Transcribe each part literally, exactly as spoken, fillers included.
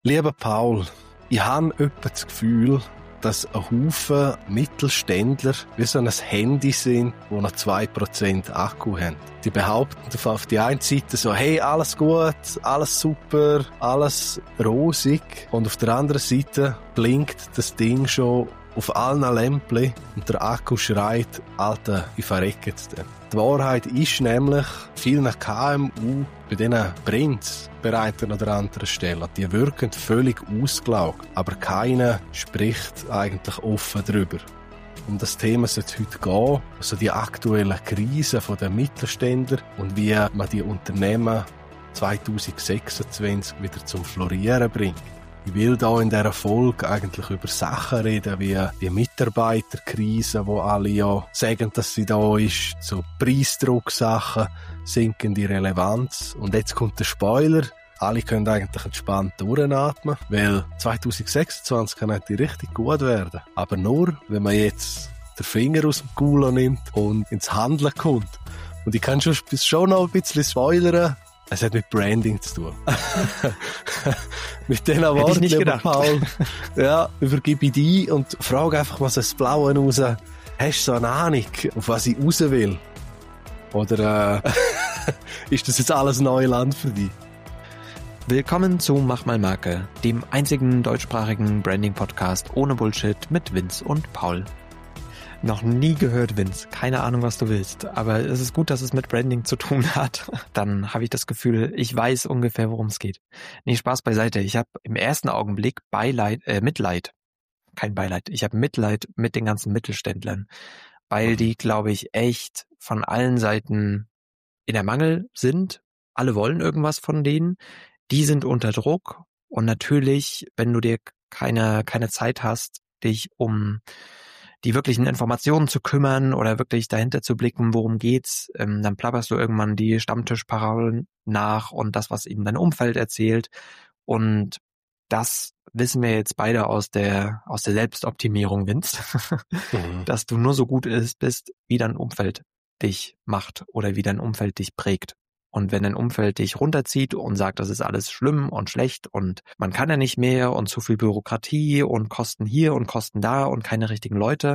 Lieber Paul, ich habe etwa das Gefühl, dass ein Haufen Mittelständler wie so ein Handy sind, wo noch zwei Prozent Akku haben. Die behaupten auf die eine Seite so, hey, alles gut, alles super, alles rosig. Und auf der anderen Seite blinkt das Ding schon auf allen Lämpchen und der Akku schreit, Alter, ich verrecke jetzt. Die Wahrheit ist nämlich, vielen K M U, bei denen brennt's bei einer oder anderen Stelle. Die wirken völlig ausgelaugt, aber keiner spricht eigentlich offen darüber. Um das Thema soll es heute gehen, also die aktuelle Krise der Mittelständler und wie man die Unternehmen zwanzig sechsundzwanzig wieder zum Florieren bringt. Ich will da in dieser Folge eigentlich über Sachen reden, wie die Mitarbeiterkrise, wo alle ja sagen, dass sie da ist, so Preisdrucksachen, sinkende Relevanz. Und jetzt kommt der Spoiler. Alle können eigentlich entspannt durchatmen, weil zwanzig sechsundzwanzig kann eigentlich richtig gut werden. Aber nur, wenn man jetzt den Finger aus dem Kulo nimmt und ins Handeln kommt. Und ich kann schon, schon noch ein bisschen spoilern. Es hat mit Branding zu tun. Mit diesen Worten, lieber Paul, ja, übergebe ich dich und frage einfach mal so das Blaue raus. Hast du so eine Ahnung, auf was ich raus will? Oder äh, ist das jetzt alles Neuland für dich? Willkommen zu Mach mal Marke, dem einzigen deutschsprachigen Branding-Podcast ohne Bullshit mit Vince und Paul. Noch nie gehört, Vince. Keine Ahnung, was du willst. Aber es ist gut, dass es mit Branding zu tun hat. Dann habe ich das Gefühl, ich weiß ungefähr, worum es geht. Nee, Spaß beiseite. Ich habe im ersten Augenblick Beileid, äh, Mitleid. Kein Beileid. Ich habe Mitleid mit den ganzen Mittelständlern. Weil die, glaube ich, echt von allen Seiten in der Mangel sind. Alle wollen irgendwas von denen. Die sind unter Druck. Und natürlich, wenn du dir keine, keine Zeit hast, dich um die wirklichen Informationen zu kümmern oder wirklich dahinter zu blicken, worum geht's, ähm, dann plapperst du irgendwann die Stammtischparolen nach und das, was ihnen dein Umfeld erzählt. Und das wissen wir jetzt beide aus der aus der Selbstoptimierung, Vince, mhm. dass du nur so gut bist, wie dein Umfeld dich macht oder wie dein Umfeld dich prägt. Und wenn dein Umfeld dich runterzieht und sagt, das ist alles schlimm und schlecht und man kann ja nicht mehr und zu viel Bürokratie und Kosten hier und Kosten da und keine richtigen Leute,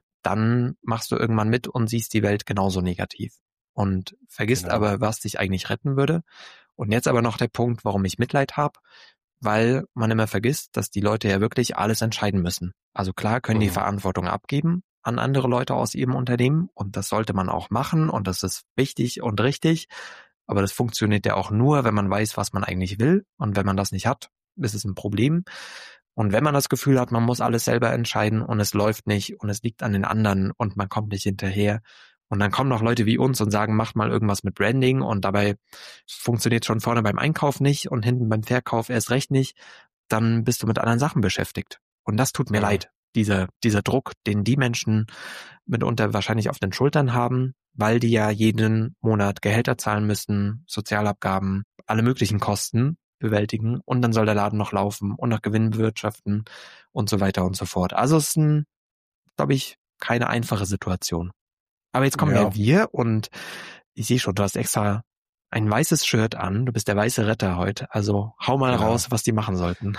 dann machst du irgendwann mit und siehst die Welt genauso negativ. Und vergisst genau. aber, was dich eigentlich retten würde. Und jetzt aber noch der Punkt, warum ich Mitleid habe, weil man immer vergisst, dass die Leute ja wirklich alles entscheiden müssen. Also klar können mhm. die Verantwortung abgeben an andere Leute aus ihrem Unternehmen und das sollte man auch machen und das ist wichtig und richtig. Aber das funktioniert ja auch nur, wenn man weiß, was man eigentlich will. Und wenn man das nicht hat, ist es ein Problem. Und wenn man das Gefühl hat, man muss alles selber entscheiden und es läuft nicht und es liegt an den anderen und man kommt nicht hinterher. Und dann kommen noch Leute wie uns und sagen, macht mal irgendwas mit Branding und dabei funktioniert schon vorne beim Einkauf nicht und hinten beim Verkauf erst recht nicht. Dann bist du mit anderen Sachen beschäftigt. Und das tut mir ja. leid. Dieser, dieser Druck, den die Menschen mitunter wahrscheinlich auf den Schultern haben, weil die ja jeden Monat Gehälter zahlen müssen, Sozialabgaben, alle möglichen Kosten bewältigen und dann soll der Laden noch laufen und noch Gewinn bewirtschaften und so weiter und so fort. Also es ist ein, glaube ich, keine einfache Situation. Aber jetzt kommen ja. ja wir und ich sehe schon, du hast extra ein weißes Shirt an, du bist der weiße Retter heute, also hau mal ja. raus, was die machen sollten.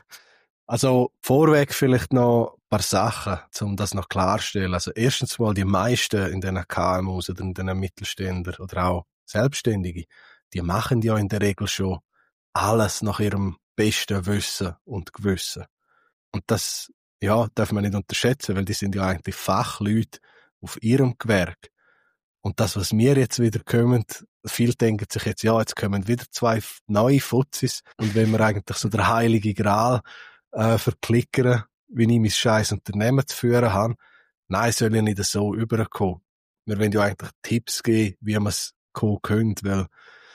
Also vorweg vielleicht noch ein paar Sachen, um das noch klarzustellen. Also erstens mal, die meisten in diesen K M Us oder in diesen Mittelständern oder auch Selbstständige, die machen ja in der Regel schon alles nach ihrem besten Wissen und Gewissen. Und das, ja, darf man nicht unterschätzen, weil die sind ja eigentlich Fachleute auf ihrem Gewerk. Und das, was wir jetzt wieder kommen, viele denken sich jetzt, ja, jetzt kommen wieder zwei neue Fuzis und wenn wir eigentlich so der heilige Gral Äh, verklickern, wie ich mein scheiß Unternehmen zu führen habe. Nein, soll ja nicht so überkommen. Wir wollen ja eigentlich Tipps geben, wie man es kommen könnte, weil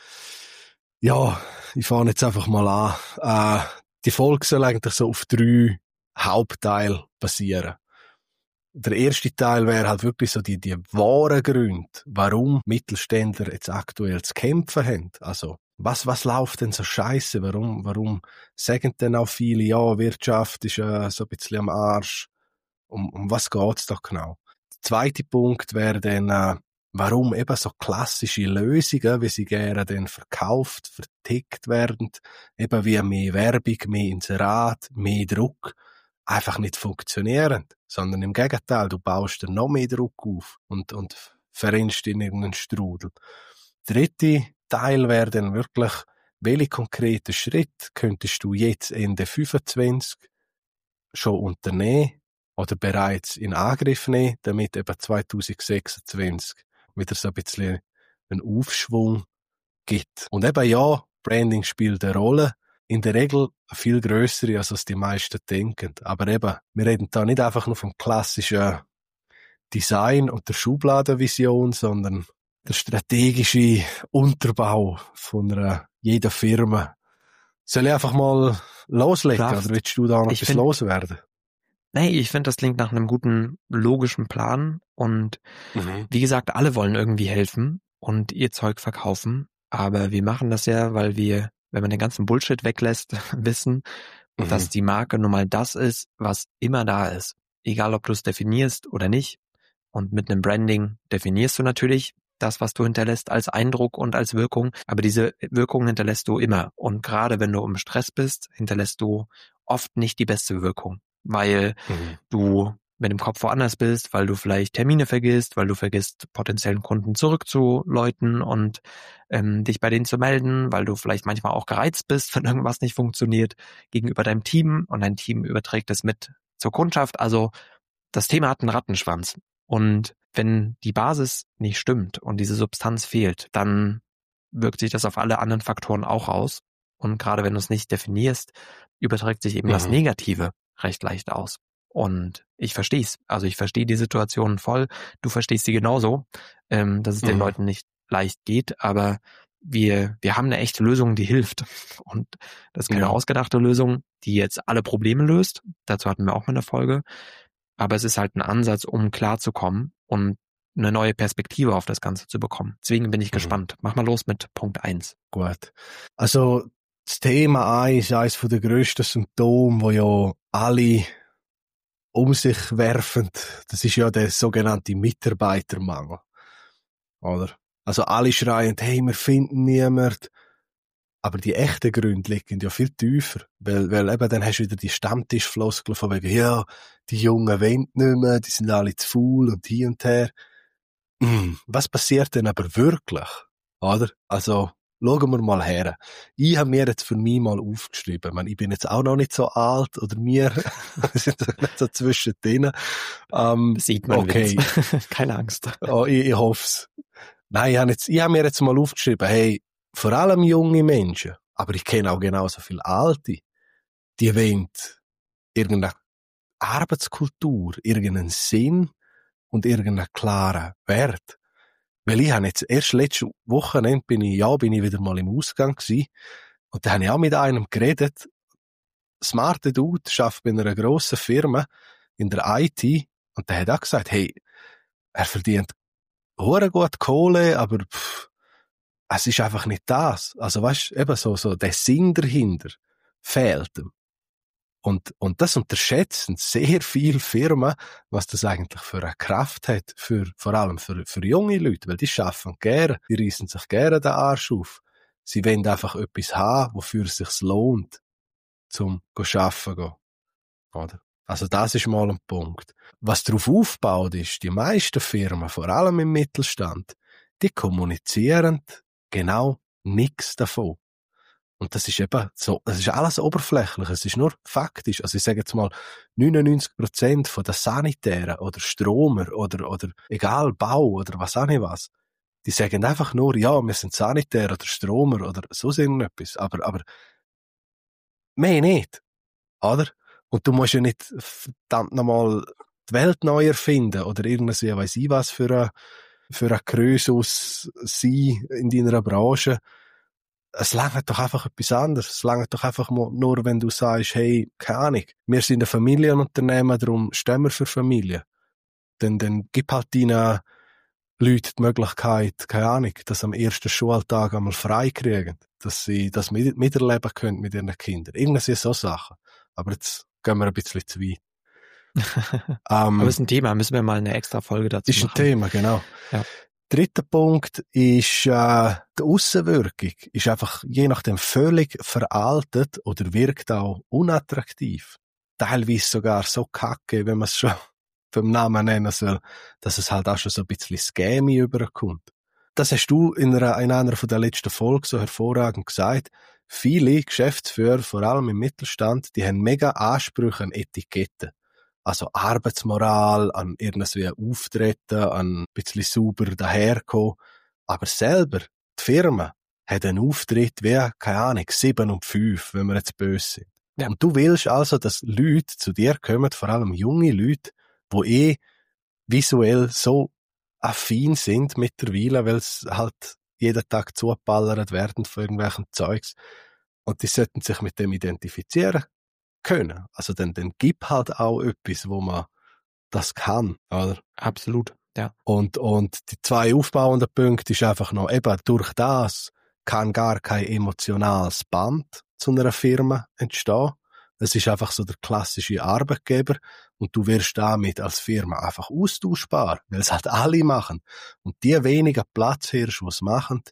ja, ich fange jetzt einfach mal an. Äh, die Folge soll eigentlich so auf drei Hauptteile basieren. Der erste Teil wäre halt wirklich so die, die wahren Gründe, warum Mittelständler jetzt aktuell zu kämpfen haben. Also, Was, was läuft denn so scheiße? Warum, warum sagen denn auch viele, ja, Wirtschaft ist äh, so ein bisschen am Arsch? Um, um was geht's doch genau? Der zweite Punkt wäre dann, äh, warum eben so klassische Lösungen, wie sie gerne dann verkauft, vertickt werden, eben wie mehr Werbung, mehr Inserat, mehr Druck, einfach nicht funktionieren, sondern im Gegenteil, du baust dir noch mehr Druck auf und, und verrennst in irgendeinen Strudel. Dritte Teil wäre dann wirklich, welche konkreten Schritte könntest du jetzt Ende fünfundzwanzig schon unternehmen oder bereits in Angriff nehmen, damit eben zwanzig sechsundzwanzig wieder so ein bisschen einen Aufschwung gibt. Und eben ja, Branding spielt eine Rolle, in der Regel viel grössere, als was die meisten denken. Aber eben, wir reden da nicht einfach nur vom klassischen Design und der Schubladenvision, sondern der strategische Unterbau von einer, jeder Firma. Soll ich einfach mal loslegen, Darfst. oder willst du da noch Ich etwas find- loswerden? Nee, ich finde, das klingt nach einem guten, logischen Plan. Und Mhm. wie gesagt, alle wollen irgendwie helfen und ihr Zeug verkaufen. Aber wir machen das ja, weil wir, wenn man den ganzen Bullshit weglässt, wissen, Mhm. dass die Marke nun mal das ist, was immer da ist. Egal, ob du es definierst oder nicht. Und mit einem Branding definierst du natürlich das, was du hinterlässt, als Eindruck und als Wirkung. Aber diese Wirkung hinterlässt du immer. Und gerade wenn du im Stress bist, hinterlässt du oft nicht die beste Wirkung. Weil Mhm. du mit dem Kopf woanders bist, weil du vielleicht Termine vergisst, weil du vergisst, potenziellen Kunden zurückzuläuten und ähm, dich bei denen zu melden, weil du vielleicht manchmal auch gereizt bist, wenn irgendwas nicht funktioniert gegenüber deinem Team und dein Team überträgt es mit zur Kundschaft. Also das Thema hat einen Rattenschwanz. Und wenn die Basis nicht stimmt und diese Substanz fehlt, dann wirkt sich das auf alle anderen Faktoren auch aus. Und gerade wenn du es nicht definierst, überträgt sich eben Mhm. das Negative recht leicht aus. Und ich verstehe es. Also ich verstehe die Situation voll. Du verstehst sie genauso, ähm, dass es den Mhm. Leuten nicht leicht geht. Aber wir, wir haben eine echte Lösung, die hilft. Und das ist keine Ja. ausgedachte Lösung, die jetzt alle Probleme löst. Dazu hatten wir auch mal eine Folge. Aber es ist halt ein Ansatz, um klarzukommen und eine neue Perspektive auf das Ganze zu bekommen. Deswegen bin ich Mhm. gespannt. Mach mal los mit Punkt eins. Gut. Also, das Thema eins ist eines der grössten Symptome, wo ja alle um sich werfen. Das ist ja der sogenannte Mitarbeitermangel. Oder? Also alle schreien, hey, wir finden niemand. Aber die echten Gründe liegen ja viel tiefer. Weil, weil eben dann hast du wieder die Stammtischfloskeln von wegen, ja, die Jungen wollen nicht mehr, die sind alle zu faul und hier und her. Hm, was passiert denn aber wirklich? Oder? Also, schauen wir mal her. Ich habe mir jetzt für mich mal aufgeschrieben. Ich meine, ich bin jetzt auch noch nicht so alt, oder wir sind nicht so zwischendrin. Ähm, Das sieht man. okay. Witz. Keine Angst. Oh, ich, ich hoffe es. Nein, ich habe, jetzt, ich habe mir jetzt mal aufgeschrieben, hey, vor allem junge Menschen, aber ich kenne auch genauso viele Alte, die wollen irgendeine Arbeitskultur, irgendeinen Sinn und irgendeinen klaren Wert. Weil ich habe jetzt erst letzte Wochenende bin ich, ja, bin ich wieder mal im Ausgang gewesen und da habe ich auch mit einem geredet. Smarte Dude arbeitet bei einer grossen Firma in der I T und der hat auch gesagt, hey, er verdient hure gut Kohle, aber pff, es ist einfach nicht das. Also weißt, eben so, so der Sinn dahinter fehlt ihm. Und, und das unterschätzen sehr viele Firmen, was das eigentlich für eine Kraft hat, für, vor allem für, für junge Leute, weil die arbeiten gerne, die reissen sich gerne den Arsch auf. Sie wollen einfach etwas haben, wofür es sich lohnt, zum arbeiten gehen. Oder? Also das ist mal ein Punkt. Was darauf aufbaut ist, die meisten Firmen, vor allem im Mittelstand, die kommunizieren genau nichts davon. Und das ist eben so, das ist alles oberflächlich, es ist nur faktisch. Also ich sage jetzt mal, neunundneunzig Prozent von den Sanitären oder Stromer oder, oder egal, Bau oder was auch nicht was, die sagen einfach nur, ja, wir sind Sanitär oder Stromer oder so irgendetwas, aber, aber mehr nicht, oder? Und du musst ja nicht verdammt nochmal die Welt neu erfinden oder irgendwie, weiss ich was, für ein, für ein Krösus sein in deiner Branche. Es langt doch einfach etwas anderes. Es langt doch einfach nur, wenn du sagst, hey, keine Ahnung, wir sind ein Familienunternehmen, darum stehen wir für Familie. Dann, dann gib halt deinen Leuten die Möglichkeit, keine Ahnung, dass sie am ersten Schultag einmal frei kriegen, dass sie das mit, miterleben können mit ihren Kindern. Irgendwie so Sachen. Aber jetzt gehen wir ein bisschen zu weit. Aber ähm, es ist ein Thema, müssen wir mal eine extra Folge dazu ist machen. ein Thema, genau. Ja. Dritter Punkt ist äh, die Aussenwirkung. Ist einfach je nachdem völlig veraltet oder wirkt auch unattraktiv. Teilweise sogar so kacke, wenn man es schon vom Namen nennen soll, dass es halt auch schon so ein bisschen scammy überkommt. Das hast du in einer, in einer von der letzten Folgen so hervorragend gesagt. Viele Geschäftsführer, vor allem im Mittelstand, die haben mega Ansprüche an Etiketten. Also Arbeitsmoral, an irgendwie Auftreten, an ein bisschen sauber daherkommen. Aber selber, die Firma, hat einen Auftritt wie, keine Ahnung, sieben und fünf, wenn wir jetzt böse sind. Ja. Und du willst also, dass Leute zu dir kommen, vor allem junge Leute, die eh visuell so affin sind mittlerweile, weil es halt jeden Tag zugeballert werden von irgendwelchen Zeugs. Und die sollten sich mit dem identifizieren können. Also dann, dann gibt halt auch etwas, wo man das kann, oder? Absolut, ja. Und, und die zwei aufbauenden Punkte ist einfach noch, eben durch das kann gar kein emotionales Band zu einer Firma entstehen. Es ist einfach so der klassische Arbeitgeber und du wirst damit als Firma einfach austauschbar, weil es halt alle machen. Und die wenigen Platzhirsche, die es machen,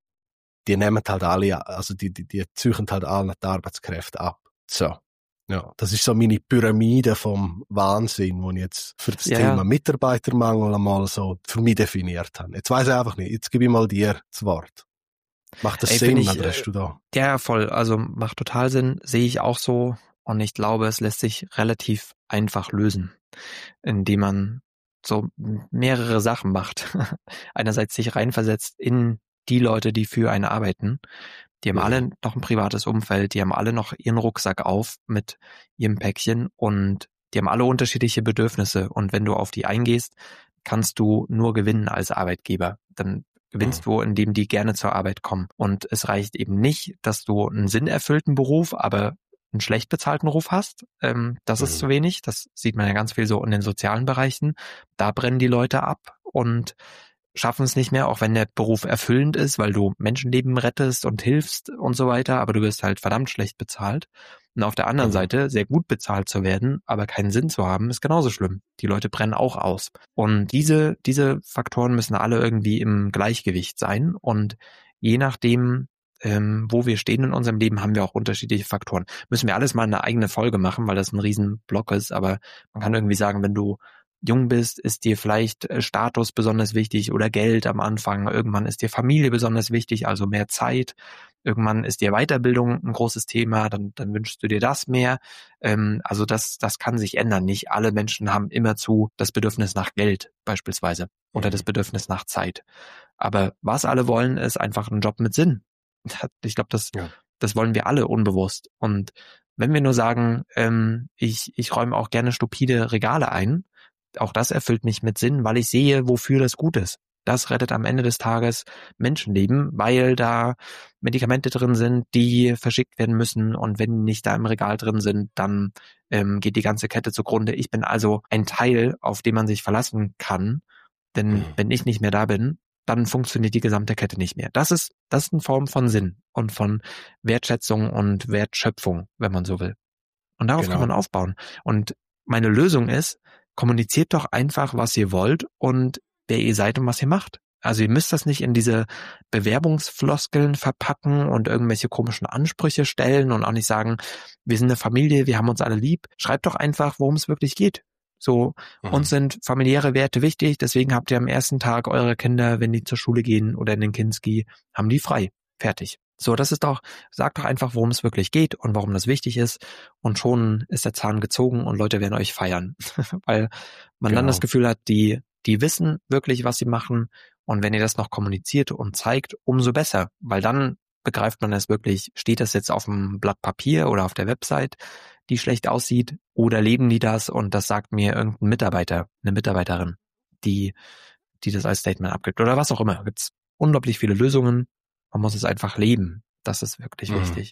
die nehmen halt alle, also die, die, die züchen halt alle die Arbeitskräfte ab. So. Ja, das ist so meine Pyramide vom Wahnsinn, die ich jetzt für das ja, Thema ja. Mitarbeitermangel einmal so für mich definiert habe. Jetzt weiss ich einfach nicht. Jetzt gebe ich mal dir das Wort. Macht das Ey, Sinn, ich, oder hast du da? Ja, voll. Also macht total Sinn. Sehe ich auch so. Und ich glaube, es lässt sich relativ einfach lösen, indem man so mehrere Sachen macht. Einerseits sich reinversetzt in die Leute, die für einen arbeiten. Die haben mhm. alle noch ein privates Umfeld, die haben alle noch ihren Rucksack auf mit ihrem Päckchen und die haben alle unterschiedliche Bedürfnisse. Und wenn du auf die eingehst, kannst du nur gewinnen als Arbeitgeber. Dann gewinnst mhm. du, indem die gerne zur Arbeit kommen. Und es reicht eben nicht, dass du einen sinnerfüllten Beruf, aber einen schlecht bezahlten Ruf hast. Ähm, das mhm. ist zu wenig. Das sieht man ja ganz viel so in den sozialen Bereichen. Da brennen die Leute ab und schaffen es nicht mehr, auch wenn der Beruf erfüllend ist, weil du Menschenleben rettest und hilfst und so weiter, aber du wirst halt verdammt schlecht bezahlt. Und auf der anderen mhm. Seite sehr gut bezahlt zu werden, aber keinen Sinn zu haben, ist genauso schlimm. Die Leute brennen auch aus. Und diese, diese Faktoren müssen alle irgendwie im Gleichgewicht sein. Und je nachdem, ähm, wo wir stehen in unserem Leben, haben wir auch unterschiedliche Faktoren. Müssen wir alles mal eine eigene Folge machen, weil das ein Riesenblock ist, aber man kann irgendwie sagen, wenn du jung bist, ist dir vielleicht Status besonders wichtig oder Geld am Anfang. Irgendwann ist dir Familie besonders wichtig, also mehr Zeit. Irgendwann ist dir Weiterbildung ein großes Thema, dann, dann wünschst du dir das mehr. Ähm, also das, das kann sich ändern. Nicht alle Menschen haben immerzu das Bedürfnis nach Geld beispielsweise oder das Bedürfnis nach Zeit. Aber was alle wollen, ist einfach ein Job mit Sinn. Ich glaube, das, ja. das wollen wir alle unbewusst. Und wenn wir nur sagen, ähm, ich, ich räume auch gerne stupide Regale ein, auch das erfüllt mich mit Sinn, weil ich sehe, wofür das gut ist. Das rettet am Ende des Tages Menschenleben, weil da Medikamente drin sind, die verschickt werden müssen. Und wenn die nicht da im Regal drin sind, dann ähm, geht die ganze Kette zugrunde. Ich bin also ein Teil, auf den man sich verlassen kann. Denn mhm. wenn ich nicht mehr da bin, dann funktioniert die gesamte Kette nicht mehr. Das ist, das ist eine Form von Sinn und von Wertschätzung und Wertschöpfung, wenn man so will. Und darauf genau. kann man aufbauen. Und meine Lösung ist, kommuniziert doch einfach, was ihr wollt und wer ihr seid und was ihr macht. Also ihr müsst das nicht in diese Bewerbungsfloskeln verpacken und irgendwelche komischen Ansprüche stellen und auch nicht sagen, wir sind eine Familie, wir haben uns alle lieb. Schreibt doch einfach, worum es wirklich geht. So, mhm. uns sind familiäre Werte wichtig, deswegen habt ihr am ersten Tag eure Kinder, wenn die zur Schule gehen oder in den Kinski, haben die frei. Fertig. So, das ist doch, sagt doch einfach, worum es wirklich geht und warum das wichtig ist. Und schon ist der Zahn gezogen und Leute werden euch feiern. Weil man genau. dann das Gefühl hat, die, die wissen wirklich, was sie machen. Und wenn ihr das noch kommuniziert und zeigt, umso besser. Weil dann begreift man es wirklich, steht das jetzt auf dem Blatt Papier oder auf der Website, die schlecht aussieht, oder leben die das und das sagt mir irgendein Mitarbeiter, eine Mitarbeiterin, die, die das als Statement abgibt oder was auch immer. Da gibt's unglaublich viele Lösungen. Man muss es einfach leben. Das ist wirklich mhm. wichtig.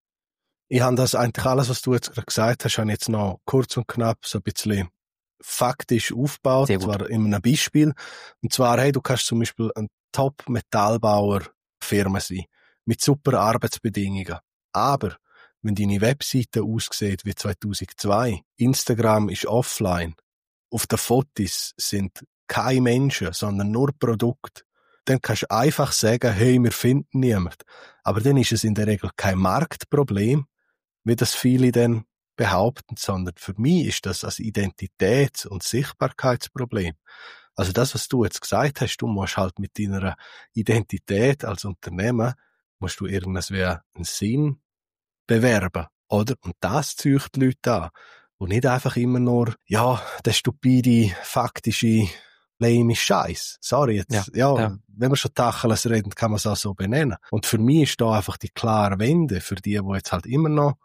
Ich habe das eigentlich alles, was du jetzt gerade gesagt hast, habe jetzt noch kurz und knapp so ein bisschen faktisch aufgebaut. Und zwar in einem Beispiel. Und zwar, hey, du kannst zum Beispiel ein Top-Metallbauer-Firma sein. Mit super Arbeitsbedingungen. Aber, wenn deine Webseite aussieht wie zweitausendzwei, Instagram ist offline, auf den Fotos sind keine Menschen, sondern nur Produkte. dann kannst du einfach sagen, hey, wir finden niemand. Aber dann ist es in der Regel kein Marktproblem, wie das viele dann behaupten, sondern für mich ist das ein Identitäts- und Sichtbarkeitsproblem. Also das, was du jetzt gesagt hast, du musst halt mit deiner Identität als Unternehmen, musst du irgendwas wie einen Sinn bewerben, oder? Und das zieht die Leute an. Und nicht einfach immer nur, ja, der stupide, faktische, lame Scheiß. Sorry, jetzt, Ja, ja, ja. wenn wir schon Tacheles reden, kann man es auch so benennen. Und für mich ist da einfach die klare Wende, für die, die jetzt halt immer noch,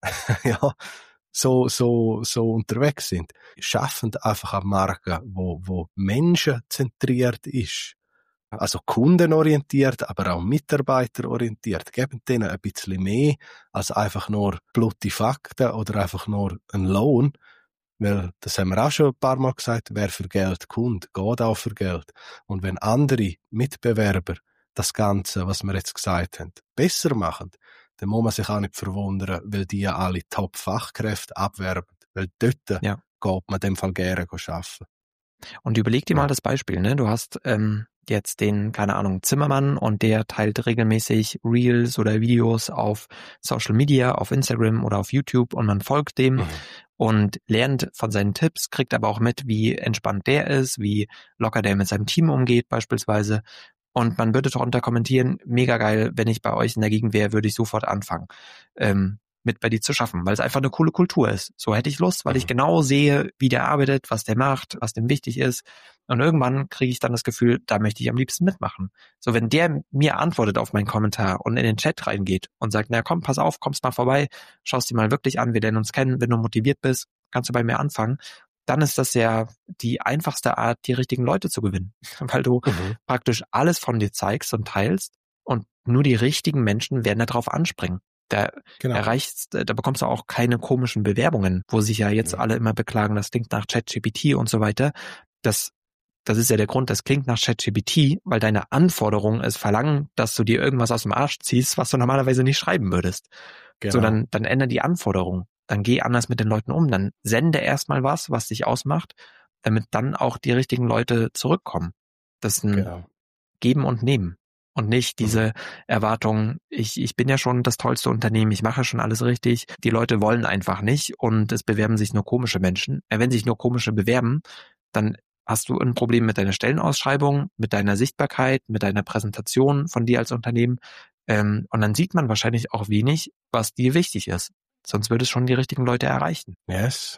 ja, so, so, so unterwegs sind. Schaffen einfach eine Marke, wo, wo menschenzentriert ist. Also kundenorientiert, aber auch mitarbeiterorientiert. Geben denen ein bisschen mehr als einfach nur blutige Fakten oder einfach nur einen Lohn. Weil, das haben wir auch schon ein paar Mal gesagt, wer für Geld kommt, geht auch für Geld. Und wenn andere Mitbewerber das Ganze, was wir jetzt gesagt haben, besser machen, dann muss man sich auch nicht verwundern, weil die ja alle Top-Fachkräfte abwerben. Weil dort Ja. geht man in dem Fall gerne arbeiten. Und überleg dir Ja. mal das Beispiel, ne? Du hast ähm, jetzt den, keine Ahnung, Zimmermann und der teilt regelmäßig Reels oder Videos auf Social Media, auf Instagram oder auf YouTube und man folgt dem Mhm. und lernt von seinen Tipps, kriegt aber auch mit, wie entspannt der ist, wie locker der mit seinem Team umgeht beispielsweise. Und man würde darunter kommentieren, mega geil, wenn ich bei euch in der Gegend wäre, würde ich sofort anfangen, ähm, mit bei dir zu schaffen, weil es einfach eine coole Kultur ist. So hätte ich Lust, weil Mhm. ich genau sehe, wie der arbeitet, was der macht, was dem wichtig ist. Und irgendwann kriege ich dann das Gefühl, da möchte ich am liebsten mitmachen. So, wenn der mir antwortet auf meinen Kommentar und in den Chat reingeht und sagt, na komm, pass auf, kommst mal vorbei, schaust dir mal wirklich an, wir lernen uns kennen, wenn du motiviert bist, kannst du bei mir anfangen, dann ist das ja die einfachste Art, die richtigen Leute zu gewinnen. Weil du Mhm. praktisch alles von dir zeigst und teilst und nur die richtigen Menschen werden darauf anspringen. Da Genau. erreichst, da bekommst du auch keine komischen Bewerbungen, wo sich ja jetzt Ja. alle immer beklagen, das klingt nach ChatGPT und so weiter. Das, das ist ja der Grund, das klingt nach ChatGPT, weil deine Anforderungen es verlangen, dass du dir irgendwas aus dem Arsch ziehst, was du normalerweise nicht schreiben würdest. Genau. So, dann, dann ändern die Anforderungen. Dann geh anders mit den Leuten um. Dann sende erstmal was, was dich ausmacht, damit dann auch die richtigen Leute zurückkommen. Das ist ein Genau. Geben und Nehmen. Und nicht diese Erwartung, ich, ich bin ja schon das tollste Unternehmen, ich mache schon alles richtig. Die Leute wollen einfach nicht und es bewerben sich nur komische Menschen. Äh, Wenn sich nur komische bewerben, dann hast du ein Problem mit deiner Stellenausschreibung, mit deiner Sichtbarkeit, mit deiner Präsentation von dir als Unternehmen. Ähm, und dann sieht man wahrscheinlich auch wenig, was dir wichtig ist. Sonst würde es schon die richtigen Leute erreichen. Yes.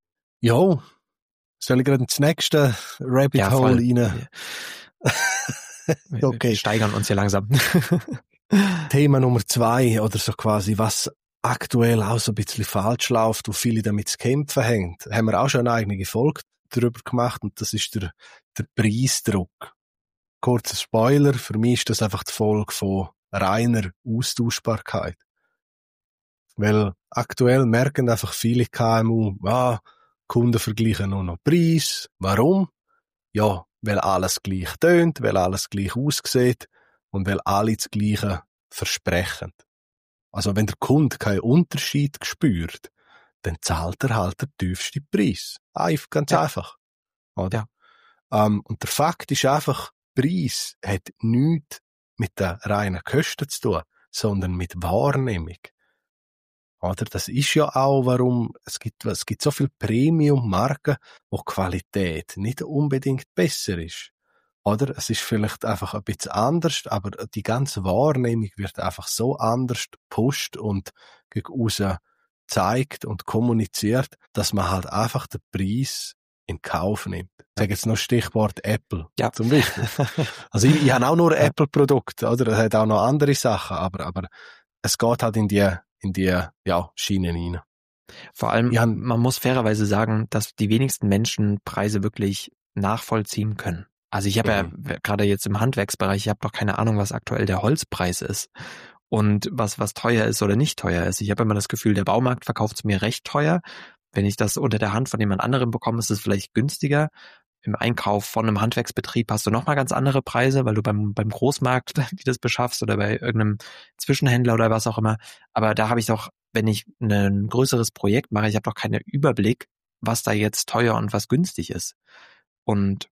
Jo. Soll ich gerade ins nächste Rabbit Ja, Hole voll. rein? Wir, Okay. wir steigern uns hier langsam. Thema Nummer zwei, oder so quasi, was aktuell auch so ein bisschen falsch läuft, wo viele damit zu kämpfen haben, haben wir auch schon eine eigene Folge darüber gemacht, und das ist der, der Preisdruck. Kurzer Spoiler, für mich ist das einfach die Folge von reiner Austauschbarkeit. Weil aktuell merken einfach viele K M U, ah, Kunden vergleichen nur noch Preis. Warum? Ja, weil alles gleich tönt, weil alles gleich aussieht und weil alle das Gleiche versprechen. Also wenn der Kunde keinen Unterschied spürt, dann zahlt er halt den tiefsten Preis. Einfach, ganz Ja. einfach. Oder? Ähm, und der Fakt ist einfach, Preis hat nichts mit den reinen Kosten zu tun, sondern mit Wahrnehmung. Oder? Das ist ja auch, warum es gibt, es gibt so viele Premium-Marken, wo Qualität nicht unbedingt besser ist. Oder? Es ist vielleicht einfach ein bisschen anders, aber die ganze Wahrnehmung wird einfach so anders gepusht und gegen aussen zeigt und kommuniziert, dass man halt einfach den Preis in Kauf nimmt. Ich sage jetzt noch Stichwort Apple. Ja. Zum Beispiel. Also ich, ich habe auch nur Apple-Produkte, oder? Es hat auch noch andere Sachen, aber, aber es geht halt in die, in die, ja, Schienen rein. Vor allem, Ja. man muss fairerweise sagen, dass die wenigsten Menschen Preise wirklich nachvollziehen können. Also ich habe Mhm. ja gerade jetzt im Handwerksbereich, ich habe doch keine Ahnung, was aktuell der Holzpreis ist und was was teuer ist oder nicht teuer ist. Ich habe immer das Gefühl, der Baumarkt verkauft es mir recht teuer. Wenn ich das unter der Hand von jemand anderem bekomme, ist es vielleicht günstiger. Im Einkauf von einem Handwerksbetrieb hast du nochmal ganz andere Preise, weil du beim beim Großmarkt die das beschaffst oder bei irgendeinem Zwischenhändler oder was auch immer. Aber da habe ich doch, wenn ich ein größeres Projekt mache, ich habe doch keinen Überblick, was da jetzt teuer und was günstig ist. Und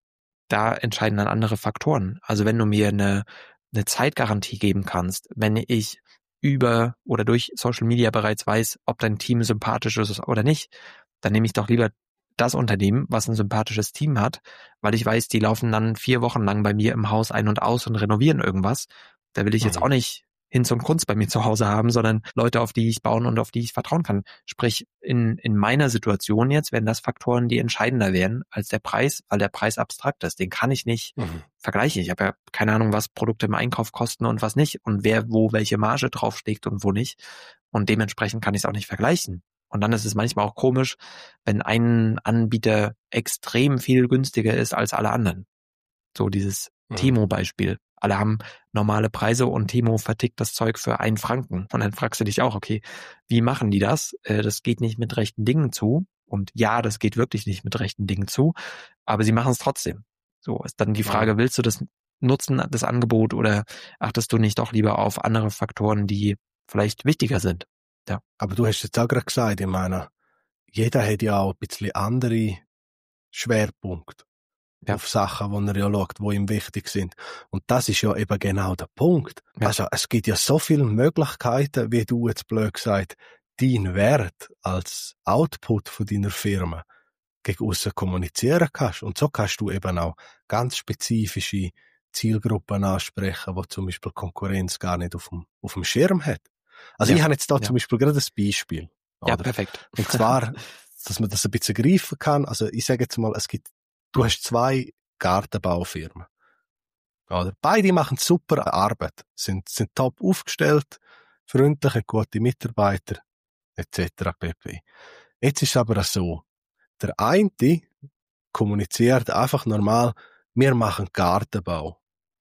da entscheiden dann andere Faktoren. Also wenn du mir eine, eine Zeitgarantie geben kannst, wenn ich über oder durch Social Media bereits weiß, ob dein Team sympathisch ist oder nicht, dann nehme ich doch lieber das Unternehmen, was ein sympathisches Team hat, weil ich weiß, die laufen dann vier Wochen lang bei mir im Haus ein und aus und renovieren irgendwas. Da will ich jetzt Mhm. auch nicht Hinz und Kunst bei mir zu Hause haben, sondern Leute, auf die ich bauen und auf die ich vertrauen kann. Sprich, in, in meiner Situation jetzt wären das Faktoren, die entscheidender wären als der Preis, weil der Preis abstrakt ist. Den kann ich nicht Mhm. vergleichen. Ich habe ja keine Ahnung, was Produkte im Einkauf kosten und was nicht und wer wo welche Marge draufschlägt und wo nicht. Und dementsprechend kann ich es auch nicht vergleichen. Und dann ist es manchmal auch komisch, wenn ein Anbieter extrem viel günstiger ist als alle anderen. So dieses Mhm. Temo-Beispiel. Alle haben normale Preise und Temo vertickt das Zeug für einen Franken. Und dann fragst du dich auch, okay, wie machen die das? Äh, das geht nicht mit rechten Dingen zu. Und ja, das geht wirklich nicht mit rechten Dingen zu, aber sie machen es trotzdem. So ist dann die Frage, Ja. willst du das nutzen, das Angebot, oder achtest du nicht doch lieber auf andere Faktoren, die vielleicht wichtiger sind? Ja. Aber du hast jetzt auch gerade gesagt, ich meine, jeder hat ja auch ein bisschen andere Schwerpunkte Ja. auf Sachen, die er ja schaut, die ihm wichtig sind. Und das ist ja eben genau der Punkt. Ja. Also es gibt ja so viele Möglichkeiten, wie du jetzt blöd gesagt, deinen Wert als Output von deiner Firma gegen aussen kommunizieren kannst. Und so kannst du eben auch ganz spezifische Zielgruppen ansprechen, die zum Beispiel Konkurrenz gar nicht auf dem, auf dem Schirm hat. Also Ja. ich habe jetzt da Ja. zum Beispiel gerade ein Beispiel. Ja, Oder? perfekt. Und zwar, dass man das ein bisschen greifen kann. Also ich sage jetzt mal, es gibt, du hast zwei Gartenbaufirmen. Oder? Beide machen super Arbeit, sind, sind top aufgestellt, freundliche, gute Mitarbeiter, et cetera pp. Jetzt ist es aber so, der eine kommuniziert einfach normal, wir machen Gartenbau.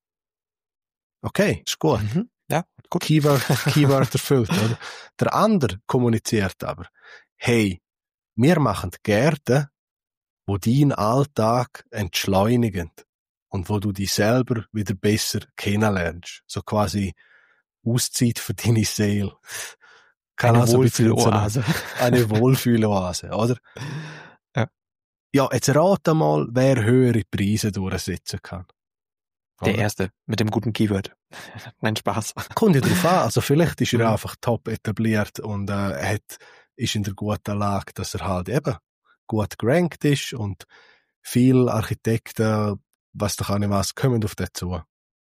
Okay, ist gut. Mhm. Ja, gut. Keyword, Keyword erfüllt, oder? Der andere kommuniziert aber, hey, wir machen Gärten, wo deinen Alltag entschleunigen und wo du dich selber wieder besser kennenlernst. So quasi Auszeit für deine Seele. Kann Eine also ein bisschen Wohlfühloase. so Eine, eine Wohlfühloase, oder? Ja. Ja, jetzt rate mal, wer höhere Preise durchsetzen kann. Der Oder? Erste mit dem guten Keyword. Nein, Spaß. Kommt ja drauf an. Also vielleicht ist er Mhm. einfach top etabliert und äh, er hat, ist in der guten Lage, dass er halt eben gut gerankt ist und viele Architekten, was doch auch nicht was, kommen auf den zu.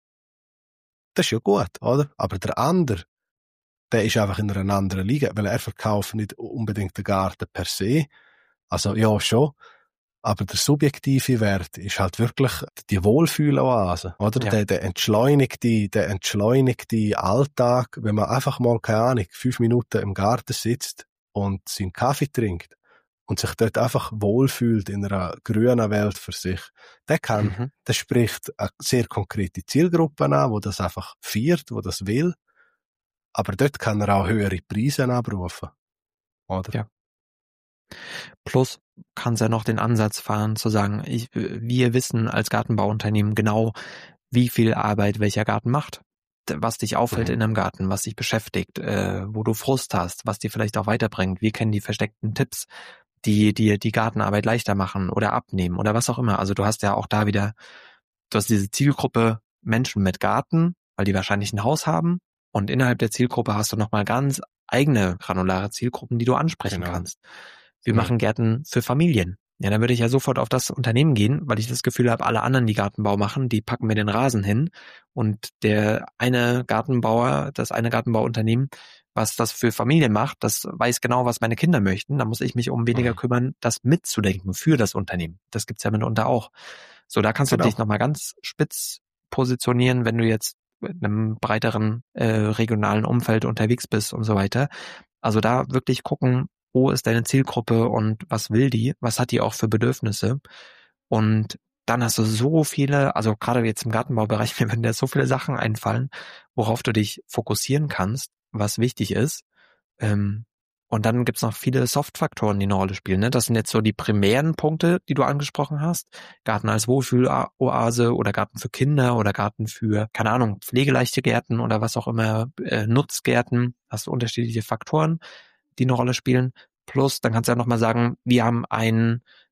Das ist ja gut, oder? Aber der andere, der ist einfach in einer anderen Liga, weil er verkauft nicht unbedingt den Garten per se. Also ja, schon. Aber der subjektive Wert ist halt wirklich die Wohlfühloase, oder? Ja. Der, der entschleunigte, der entschleunigte Alltag, wenn man einfach mal, keine Ahnung, fünf Minuten im Garten sitzt und seinen Kaffee trinkt und sich dort einfach wohlfühlt in einer grünen Welt für sich. Der kann, Mhm. der spricht eine sehr konkrete Zielgruppen an, wo das einfach feiert, wo das will. Aber dort kann er auch höhere Preise abrufen, oder? Ja. Plus kannst ja noch den Ansatz fahren, zu sagen, ich, wir wissen als Gartenbauunternehmen genau, wie viel Arbeit welcher Garten macht, was dich auffällt Mhm. in einem Garten, was dich beschäftigt, äh, wo du Frust hast, was dir vielleicht auch weiterbringt. Wir kennen die versteckten Tipps, die dir die Gartenarbeit leichter machen oder abnehmen oder was auch immer. Also du hast ja auch da wieder, du hast diese Zielgruppe Menschen mit Garten, weil die wahrscheinlich ein Haus haben, und innerhalb der Zielgruppe hast du nochmal ganz eigene granulare Zielgruppen, die du ansprechen Genau. kannst. Wir Mhm. machen Gärten für Familien. Ja, dann würde ich ja sofort auf das Unternehmen gehen, weil ich das Gefühl habe, alle anderen, die Gartenbau machen, die packen mir den Rasen hin, und der eine Gartenbauer, das eine Gartenbauunternehmen, was das für Familien macht, das weiß genau, was meine Kinder möchten. Da muss ich mich um weniger Mhm. kümmern, das mitzudenken für das Unternehmen. Das gibt's ja mitunter auch. So, da kannst du Genau. dich nochmal ganz spitz positionieren, wenn du jetzt in einem breiteren äh, regionalen Umfeld unterwegs bist und so weiter. Also da wirklich gucken, wo ist deine Zielgruppe und was will die, was hat die auch für Bedürfnisse, und dann hast du so viele, also gerade jetzt im Gartenbaubereich, mir würden da so viele Sachen einfallen, worauf du dich fokussieren kannst, was wichtig ist. Ähm, und dann gibt's noch viele Soft-Faktoren, die eine Rolle spielen. Ne? Das sind jetzt so die primären Punkte, die du angesprochen hast. Garten als Wohlfühloase oder Garten für Kinder oder Garten für, keine Ahnung, pflegeleichte Gärten oder was auch immer, äh, Nutzgärten. Hast du unterschiedliche Faktoren, die eine Rolle spielen. Plus, dann kannst du ja nochmal sagen, wir haben einen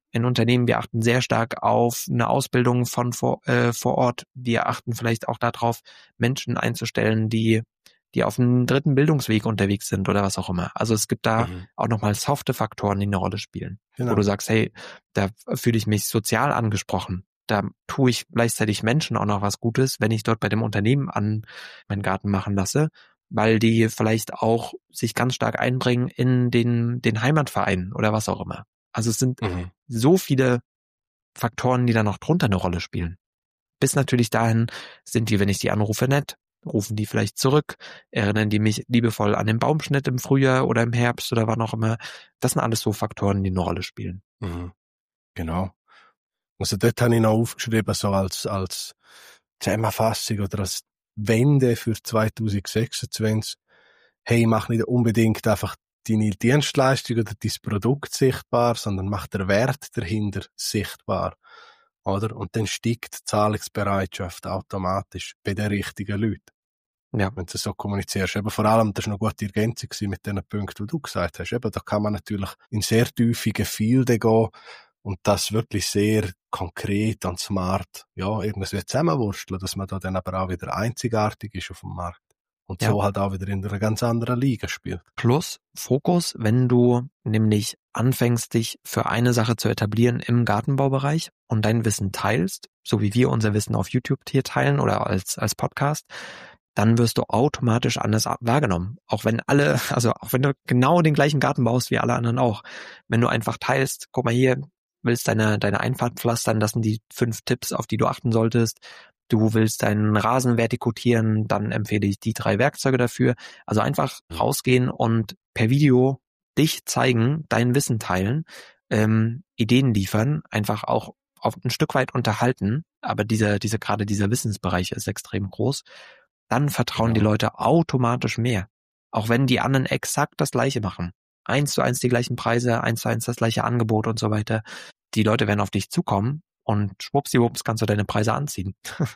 in Unternehmen, wir achten sehr stark auf eine Ausbildung von vor, äh, vor Ort. Wir achten vielleicht auch darauf, Menschen einzustellen, die die auf einem dritten Bildungsweg unterwegs sind oder was auch immer. Also es gibt da Mhm. auch nochmal softe Faktoren, die eine Rolle spielen. Genau. Wo du sagst, hey, da fühle ich mich sozial angesprochen. Da tue ich gleichzeitig Menschen auch noch was Gutes, wenn ich dort bei dem Unternehmen an meinen Garten machen lasse, weil die vielleicht auch sich ganz stark einbringen in den, den Heimatverein oder was auch immer. Also es sind Mhm. so viele Faktoren, die da noch drunter eine Rolle spielen. Bis natürlich dahin sind die, wenn ich die anrufe, nett, rufen die vielleicht zurück, erinnern die mich liebevoll an den Baumschnitt im Frühjahr oder im Herbst oder wann auch immer. Das sind alles so Faktoren, die eine Rolle spielen. Mhm. Genau. Also dort habe ich noch aufgeschrieben, so als, als Zusammenfassung oder als Wende für zwanzig sechsundzwanzig. Hey, mach nicht unbedingt einfach deine Dienstleistung oder dein Produkt sichtbar, sondern mach den Wert dahinter sichtbar. Oder? Und dann steigt die Zahlungsbereitschaft automatisch bei den richtigen Leuten. Ja. Wenn du so kommunizierst. Eben vor allem, das war noch eine gute Ergänzung mit den Punkten, die du gesagt hast. Eben, da kann man natürlich in sehr tiefe Gefilde gehen und das wirklich sehr konkret und smart, ja, irgendwie zusammenwursteln, dass man da dann aber auch wieder einzigartig ist auf dem Markt. Und Ja. so halt auch wieder in einer ganz anderen Liga spielt. Plus Fokus, wenn du nämlich anfängst, dich für eine Sache zu etablieren im Gartenbaubereich und dein Wissen teilst, so wie wir unser Wissen auf YouTube hier teilen oder als, als Podcast, dann wirst du automatisch anders wahrgenommen. Auch wenn alle, also auch wenn du genau den gleichen Garten baust wie alle anderen auch. Wenn du einfach teilst, guck mal hier, willst deine, deine Einfahrt pflastern, das sind die fünf Tipps, auf die du achten solltest. Du willst deinen Rasen vertikutieren, dann empfehle ich die drei Werkzeuge dafür. Also einfach rausgehen und per Video dich zeigen, dein Wissen teilen, ähm, Ideen liefern, einfach auch auf ein Stück weit unterhalten. Aber dieser, dieser, gerade dieser Wissensbereich ist extrem groß. Dann vertrauen Genau. die Leute automatisch mehr. Auch wenn die anderen exakt das Gleiche machen. Eins zu eins die gleichen Preise, eins zu eins das gleiche Angebot und so weiter. Die Leute werden auf dich zukommen und schwuppsiwupps kannst du deine Preise anziehen.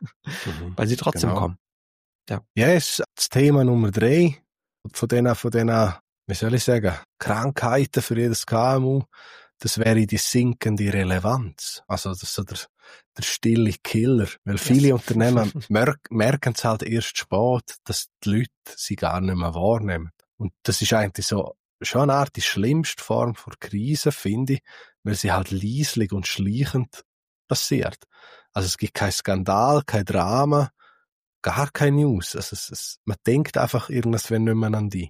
Mhm. Weil sie trotzdem Genau. kommen. Ja. Yes, das Thema Nummer drei von diesen, von diesen, wie soll ich sagen, Krankheiten für jedes K M U, das wäre die sinkende Relevanz. Also das ist so der, der stille Killer. Weil viele Yes. Unternehmen mer- merken es halt erst spät, dass die Leute sie gar nicht mehr wahrnehmen. Und das ist eigentlich so schon eine Art die schlimmste Form von Krise, finde ich, weil sie halt leislich und schleichend passiert. Also es gibt kein Skandal, kein Drama, gar keine News. Also es, es, man denkt einfach irgendwann nicht mehr an die.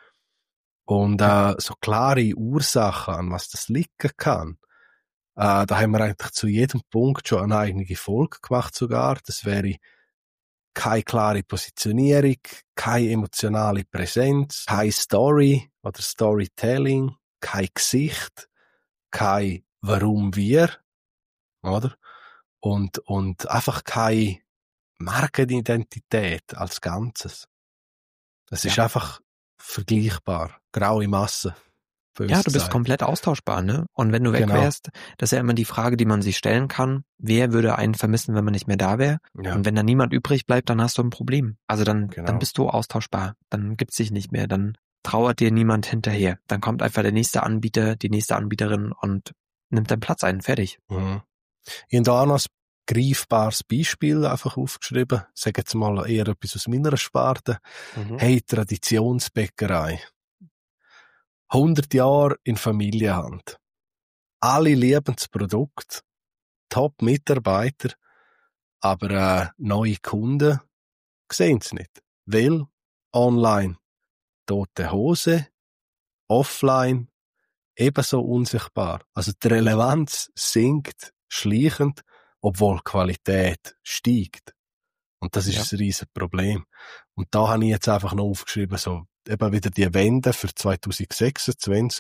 Und äh, so klare Ursachen, an was das liegen kann, äh, da haben wir eigentlich zu jedem Punkt schon eine eigene Folge gemacht sogar. Das wäre keine klare Positionierung, keine emotionale Präsenz, keine Story oder Storytelling, kein Gesicht, kein Warum wir, oder? Und, und einfach keine Markenidentität als Ganzes. Es Ja. ist einfach vergleichbar. Graue Masse. böse Ja, du bist gesagt. komplett austauschbar, ne? Und wenn du weg Genau. wärst, das ist ja immer die Frage, die man sich stellen kann. Wer würde einen vermissen, wenn man nicht mehr da wäre? Ja, Und wenn da niemand übrig bleibt, dann hast du ein Problem. Also dann, Genau. dann bist du austauschbar. Dann gibt's dich nicht mehr. Dann trauert dir niemand hinterher. Dann kommt einfach der nächste Anbieter, die nächste Anbieterin und nimmt deinen Platz ein. Fertig. Mhm. Ich habe da auch noch ein greifbares Beispiel einfach aufgeschrieben. Ich sage jetzt mal eher etwas aus meiner Sparte. Mhm. Hey, Traditionsbäckerei. hundert Jahre in Familienhand. Alle lieben das Produkt. Top-Mitarbeiter. Aber äh, neue Kunden sehen es nicht. Weil online tote Hose, offline ebenso unsichtbar. Also die Relevanz sinkt schleichend, obwohl Qualität steigt. Und das ist Ja. ein riesen Problem. Und da habe ich jetzt einfach noch aufgeschrieben, so eben wieder die Wende für zwanzig sechsundzwanzig.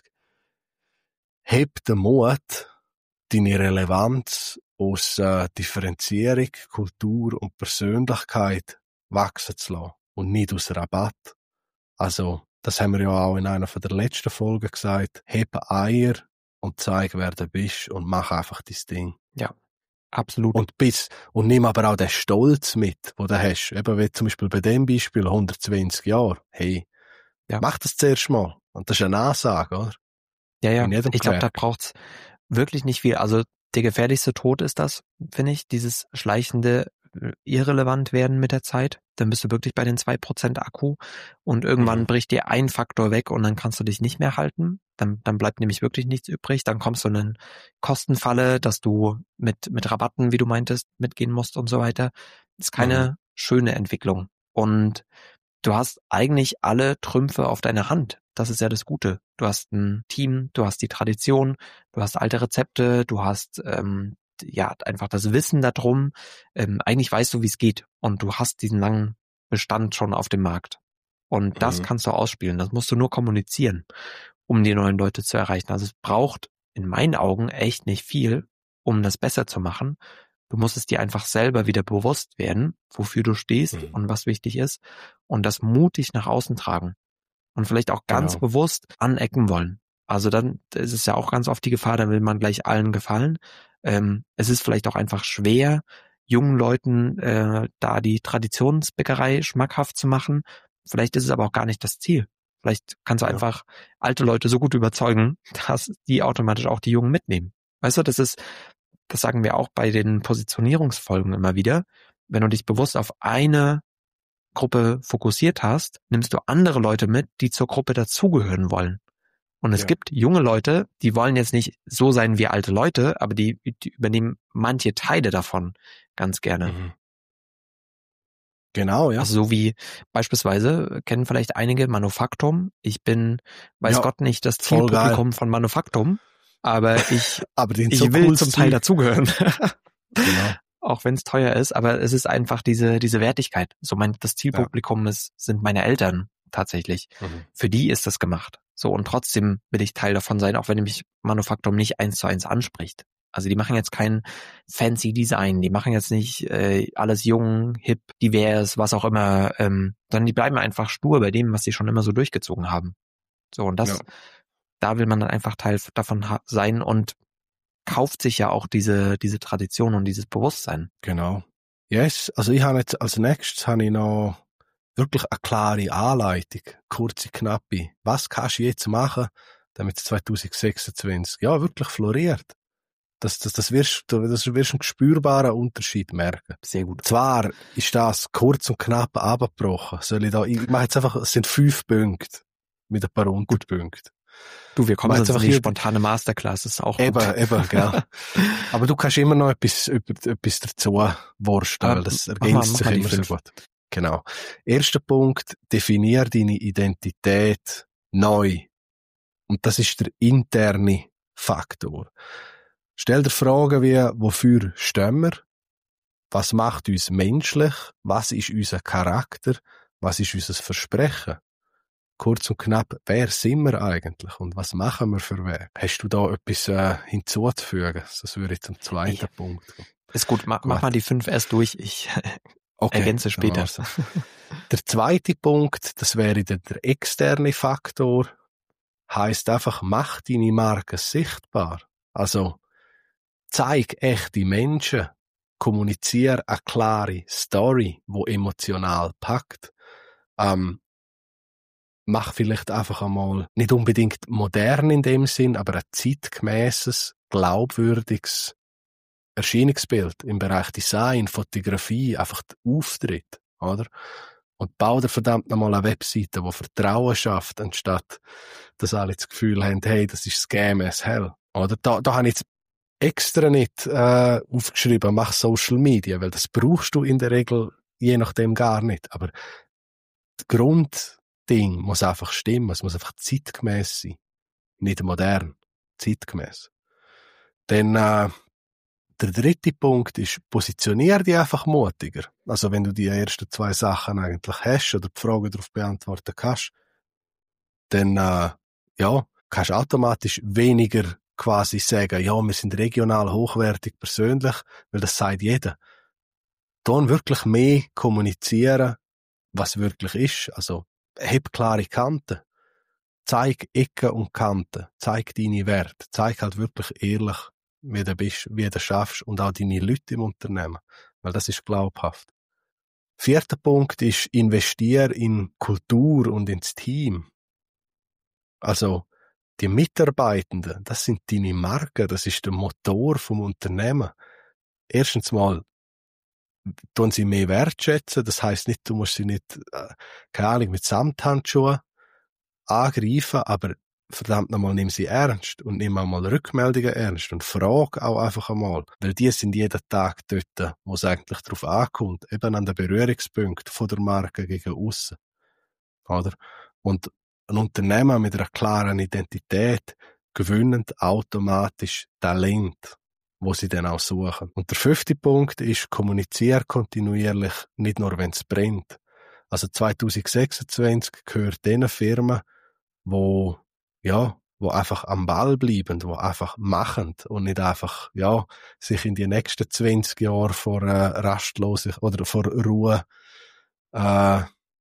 Heb den Mut, deine Relevanz aus äh, Differenzierung, Kultur und Persönlichkeit wachsen zu lassen und nicht aus Rabatt. Also, das haben wir ja auch in einer der letzten Folgen gesagt. Heb Eier und zeig, wer du bist und mach einfach dein Ding. Absolut. Und bis, und nimm aber auch den Stolz mit, den du hast. Eben wie zum Beispiel bei dem Beispiel hundertzwanzig Jahre. Hey, Ja. mach das zuerst mal. Und das ist eine Ansage, oder? Ja, ja. In jedem Ich glaube, da Gewerk. braucht's wirklich nicht viel. Also der gefährlichste Tod ist das, finde ich, dieses schleichende irrelevant werden mit der Zeit. Dann bist du wirklich bei den zwei Prozent Akku und irgendwann Mhm. bricht dir ein Faktor weg und dann kannst du dich nicht mehr halten. Dann, dann bleibt nämlich wirklich nichts übrig. Dann kommst du in eine Kostenfalle, dass du mit, mit Rabatten, wie du meintest, mitgehen musst und so weiter. Das ist keine Mhm. schöne Entwicklung. Und du hast eigentlich alle Trümpfe auf deiner Hand. Das ist ja das Gute. Du hast ein Team, du hast die Tradition, du hast alte Rezepte, du hast ähm, ja einfach das Wissen darum. Ähm, eigentlich weißt du, wie es geht und du hast diesen langen Bestand schon auf dem Markt. Und das Mhm. kannst du ausspielen. Das musst du nur kommunizieren, um die neuen Leute zu erreichen. Also es braucht in meinen Augen echt nicht viel, um das besser zu machen. Du musst es dir einfach selber wieder bewusst werden, wofür du stehst Mhm. und was wichtig ist und das mutig nach außen tragen und vielleicht auch ganz Genau. bewusst anecken wollen. Also dann ist es ja auch ganz oft die Gefahr, dann will man gleich allen gefallen. Ähm, es ist vielleicht auch einfach schwer, jungen Leuten äh, da die Traditionsbäckerei schmackhaft zu machen. Vielleicht ist es aber auch gar nicht das Ziel. Vielleicht kannst du Ja. einfach alte Leute so gut überzeugen, dass die automatisch auch die Jungen mitnehmen. Weißt du, das ist, das sagen wir auch bei den Positionierungsfolgen immer wieder. Wenn du dich bewusst auf eine Gruppe fokussiert hast, nimmst du andere Leute mit, die zur Gruppe dazugehören wollen. Und es Ja. gibt junge Leute, die wollen jetzt nicht so sein wie alte Leute, aber die, die übernehmen manche Teile davon ganz gerne. Mhm. Genau, ja. Also so wie beispielsweise kennen vielleicht einige Manufaktum. Ich bin, weiß Ja, Gott nicht, das voll geil. Zielpublikum von Manufaktum, aber ich, Aber die sind ich so will cooles zum Teil Zeug. dazugehören. Genau. Auch wenn es teuer ist, aber es ist einfach diese diese Wertigkeit. So mein das Zielpublikum ist sind meine Eltern tatsächlich. Mhm. Für die ist das gemacht. So und trotzdem will ich Teil davon sein, auch wenn mich Manufaktum nicht eins zu eins anspricht. Also die machen jetzt kein fancy Design, die machen jetzt nicht äh, alles jung, hip, divers, was auch immer, ähm, sondern die bleiben einfach stur bei dem, was sie schon immer so durchgezogen haben. So und das, Ja. da will man dann einfach Teil davon ha- sein und kauft sich ja auch diese diese Tradition und dieses Bewusstsein. Genau. Yes, also ich habe jetzt als nächstes habe ich noch wirklich eine klare Anleitung, kurze, knappe. Was kannst du jetzt machen, damit es zwanzig sechsundzwanzig ja wirklich floriert? Das, das, das wirst du, das wirst einen spürbaren Unterschied merken. Sehr gut. Zwar ist das kurz und knapp abgebrochen. Soll ich da, ich mache jetzt einfach, es sind fünf Punkte mit ein paar Unterpunkten. Du, wir kommen Mach jetzt sonst in einfach die hier- spontane Masterclass, ist auch Eben, gut. eben, gell. Aber du kannst immer noch etwas, etwas dazu wursteln, Aber weil das mach mal- ergänzt mach sich mal die immer so fünf. gut. Genau. Erster Punkt, definier deine Identität neu. Und das ist der interne Faktor. Stell dir Fragen wie, wofür stehen wir? Was macht uns menschlich? Was ist unser Charakter? Was ist unser Versprechen? Kurz und knapp, wer sind wir eigentlich und was machen wir für wen? Hast du da etwas äh, hinzuzufügen? Das würde ich zum zweiten Ich- Punkt kommen. Ist gut, mach, Gut. mach mal die fünf erst durch. Ich Okay, ergänze dann später. mach's. Der zweite Punkt, das wäre der, der externe Faktor, heisst einfach, mach deine Marke sichtbar. Also, zeig echte Menschen, kommuniziere eine klare Story, wo emotional packt. Ähm, mach vielleicht einfach einmal, nicht unbedingt modern in dem Sinn, aber ein zeitgemäßes, glaubwürdiges Erscheinungsbild im Bereich Design, Fotografie, einfach der Auftritt, oder? Und bau dir verdammt nochmal eine Webseite, die Vertrauen schafft, anstatt, dass alle das Gefühl haben, hey, das ist Scam as hell, oder? Da, da habe ich jetzt extra nicht äh, aufgeschrieben, mach Social Media, weil das brauchst du in der Regel je nachdem gar nicht, aber das Grundding muss einfach stimmen, es muss einfach zeitgemäß sein, nicht modern, zeitgemäß. Dann äh, der dritte Punkt ist, positionier dich einfach mutiger. Also wenn du die ersten zwei Sachen eigentlich hast oder die Fragen darauf beantworten kannst, dann äh, ja, kannst du automatisch weniger quasi sagen, ja, wir sind regional hochwertig persönlich, weil das sagt jeder. Dann wirklich mehr kommunizieren, was wirklich ist. Also heb klare Kanten. Zeig Ecken und Kanten. Zeig deine Werte. Zeig halt wirklich ehrlich, wie du bist, wie du schaffst und auch deine Leute im Unternehmen. Weil das ist glaubhaft. Vierter Punkt ist, investier in Kultur und ins Team. Also, Die Mitarbeitenden, das sind deine Marken, das ist der Motor vom Unternehmen. Erstens mal tun sie mehr wertschätzen, das heisst nicht, du musst sie nicht, äh, keine Ahnung, mit Samthandschuhen angreifen, aber verdammt nochmal, nimm sie ernst und nimm auch mal Rückmeldungen ernst und frag auch einfach einmal, weil die sind jeden Tag dort, wo es eigentlich darauf ankommt, eben an den Berührungspunkt von der Marke gegen aussen, oder? Und ein Unternehmen mit einer klaren Identität gewinnt automatisch Talent, wo sie dann auch suchen. Und der fünfte Punkt ist, kommuniziere kontinuierlich, nicht nur wenn es brennt. Also zwanzig sechsundzwanzig gehört den Firmen, wo, ja, wo einfach am Ball bleiben, wo einfach machen und nicht einfach, ja, sich in die nächsten zwanzig Jahre vor äh, Rastlose oder vor Ruhe, äh,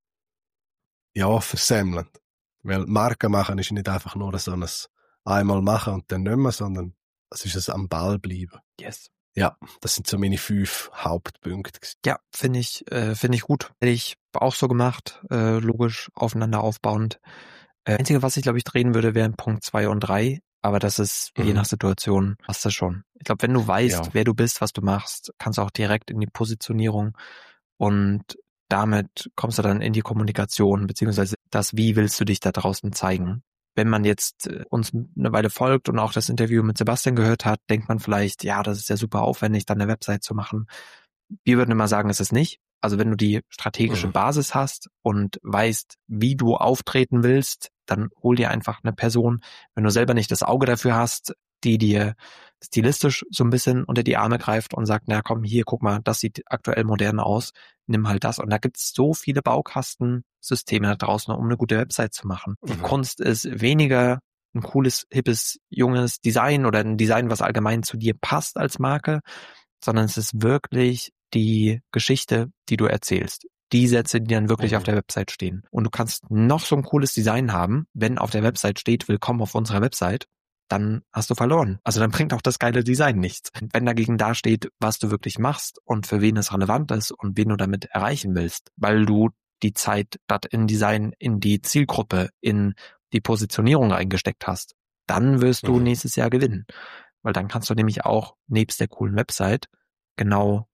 ja, versemmeln. Weil Marken machen ist nicht einfach nur so ein einmal machen und dann nicht mehr, sondern es ist ein am Ball bleiben. Yes. Ja, das sind so meine fünf Hauptpunkte. Ja, finde ich, äh, finde ich gut. Hätte ich auch so gemacht, äh, logisch aufeinander aufbauend. Äh, Einzige, was ich glaube ich drehen würde, wären Punkt zwei und drei, aber das ist mhm. je nach Situation, hast du schon. Ich glaube, wenn du weißt, ja. wer du bist, was du machst, kannst du auch direkt in die Positionierung und damit kommst du dann in die Kommunikation, beziehungsweise das, wie willst du dich da draußen zeigen. Wenn man jetzt uns eine Weile folgt und auch das Interview mit Sebastian gehört hat, denkt man vielleicht, ja, das ist ja super aufwendig, dann eine Website zu machen. Wir würden immer sagen, es ist nicht. Also wenn du die strategische mhm. Basis hast und weißt, wie du auftreten willst, dann hol dir einfach eine Person. Wenn du selber nicht das Auge dafür hast, die dir stilistisch so ein bisschen unter die Arme greift und sagt, na komm, hier, guck mal, das sieht aktuell modern aus, nimm halt das. Und da gibt's so viele Baukastensysteme da draußen, um eine gute Website zu machen. Die mhm. Kunst ist weniger ein cooles, hippes, junges Design oder ein Design, was allgemein zu dir passt als Marke, sondern es ist wirklich die Geschichte, die du erzählst. Die Sätze, die dann wirklich mhm. auf der Website stehen. Und du kannst noch so ein cooles Design haben, wenn auf der Website steht, willkommen auf unserer Website, dann hast du verloren. Also dann bringt auch das geile Design nichts. Wenn dagegen da steht, was du wirklich machst und für wen es relevant ist und wen du damit erreichen willst, weil du die Zeit dort in Design, in die Zielgruppe, in die Positionierung reingesteckt hast, dann wirst du mhm. nächstes Jahr gewinnen. Weil dann kannst du nämlich auch nebst der coolen Website genau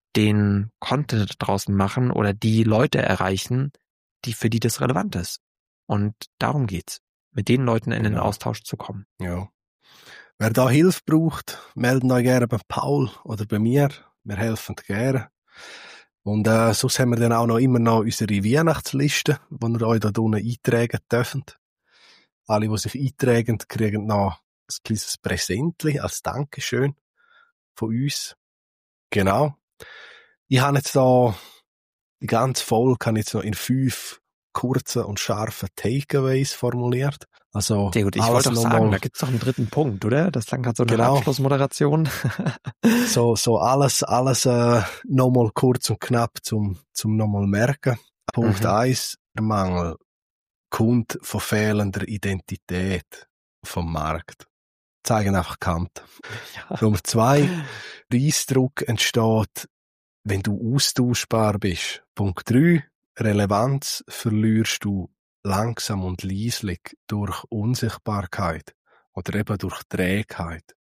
den Content draußen machen oder die Leute erreichen, die für die das relevant ist. Und darum geht's. Mit den Leuten in den ja. Austausch zu kommen. Ja. Wer da Hilfe braucht, melden euch gerne bei Paul oder bei mir. Wir helfen gerne. Und äh, sonst haben wir dann auch noch immer noch unsere Weihnachtsliste, wo ihr euch da unten eintragen dürft. Alle, die sich eintragen, kriegen noch ein kleines Präsentchen als Dankeschön von uns. Genau. Ich habe jetzt da die ganze Folge kann jetzt noch in fünf kurze und scharfe Takeaways formuliert. Also sehr gut, ich wollte doch sagen, mal, da gibt's doch einen dritten Punkt, oder? Das klang gerade so eine genau. Abschlussmoderation. so so alles alles äh, nochmal kurz und knapp zum zum nochmal merken. Punkt mhm. eins, der Mangel kommt von fehlender Identität vom Markt. Zeigen einfach Kante. Ja. Nummer zwei, Preisdruck entsteht, wenn du austauschbar bist. Punkt drei, Relevanz verlierst du langsam und leislich durch Unsichtbarkeit oder eben durch Trägheit.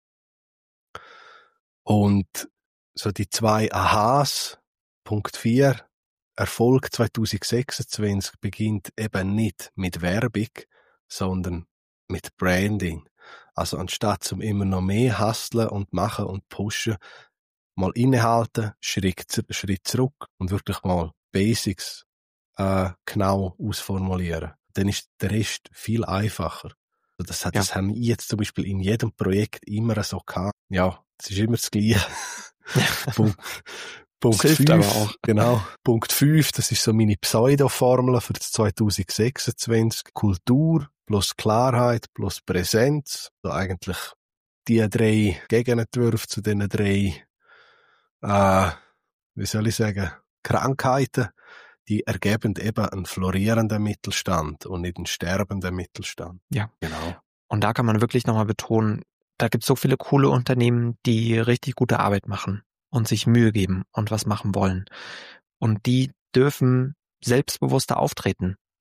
Und so die zwei Aha's, Punkt vier, Erfolg zwanzig sechsundzwanzig beginnt eben nicht mit Werbung, sondern mit Branding. Also anstatt zum immer noch mehr hustlen und machen und pushen, mal innehalten, Schritt, Schritt zurück und wirklich mal Basics äh, genau ausformulieren. Dann ist der Rest viel einfacher. Das, hat, ja. das haben ich jetzt zum Beispiel in jedem Projekt immer so gehabt. Ja, es ist immer das Gleiche. Punkt, Punkt fünf, aber auch. Genau. Punkt fünf, das ist so meine Pseudo-Formel für das zwanzig sechsundzwanzig. Kultur plus Klarheit plus Präsenz. So eigentlich die drei Gegenentwürfe zu diesen drei, äh, wie soll ich sagen, Krankheiten, die ergeben eben einen florierenden Mittelstand und nicht einen sterbenden Mittelstand. Ja, genau. Und da kann man wirklich nochmal betonen, da gibt es so viele coole Unternehmen, die richtig gute Arbeit machen und sich Mühe geben und was machen wollen. Und die dürfen selbstbewusster auftreten.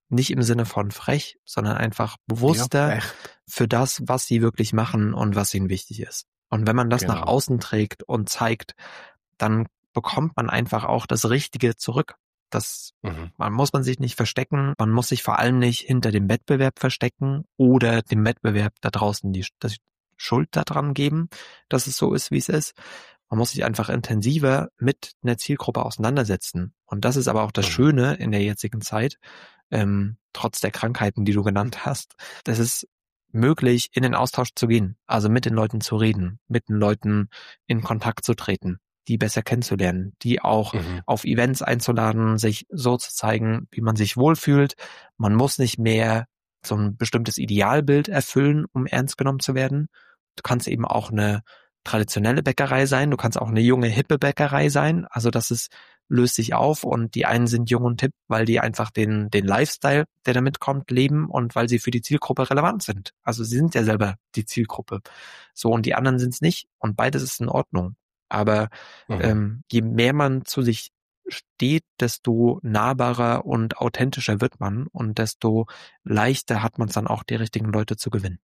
Nicht im Sinne von frech, sondern einfach bewusster ja, für das, was sie wirklich machen und was ihnen wichtig ist. Und wenn man das genau. nach außen trägt und zeigt, dann bekommt man einfach auch das Richtige zurück. Das, Mhm. man muss man sich nicht verstecken, man muss sich vor allem nicht hinter dem Wettbewerb verstecken oder dem Wettbewerb da draußen die, die Schuld daran geben, dass es so ist, wie es ist. Man muss sich einfach intensiver mit einer Zielgruppe auseinandersetzen. Und das ist aber auch das Mhm. Schöne in der jetzigen Zeit, ähm, trotz der Krankheiten, die du genannt hast. Das ist möglich, in den Austausch zu gehen, also mit den Leuten zu reden, mit den Leuten in Kontakt zu treten, die besser kennenzulernen, die auch Mhm. auf Events einzuladen, sich so zu zeigen, wie man sich wohlfühlt. Man muss nicht mehr so ein bestimmtes Idealbild erfüllen, um ernst genommen zu werden. Du kannst eben auch eine traditionelle Bäckerei sein, du kannst auch eine junge, hippe Bäckerei sein. Also das ist, löst sich auf und die einen sind jung und hip, weil die einfach den, den Lifestyle, der damit kommt, leben und weil sie für die Zielgruppe relevant sind. Also sie sind ja selber die Zielgruppe. So, und die anderen sind es nicht und beides ist in Ordnung. Aber Mhm. ähm, je mehr man zu sich steht, desto nahbarer und authentischer wird man und desto leichter hat man es dann auch, die richtigen Leute zu gewinnen.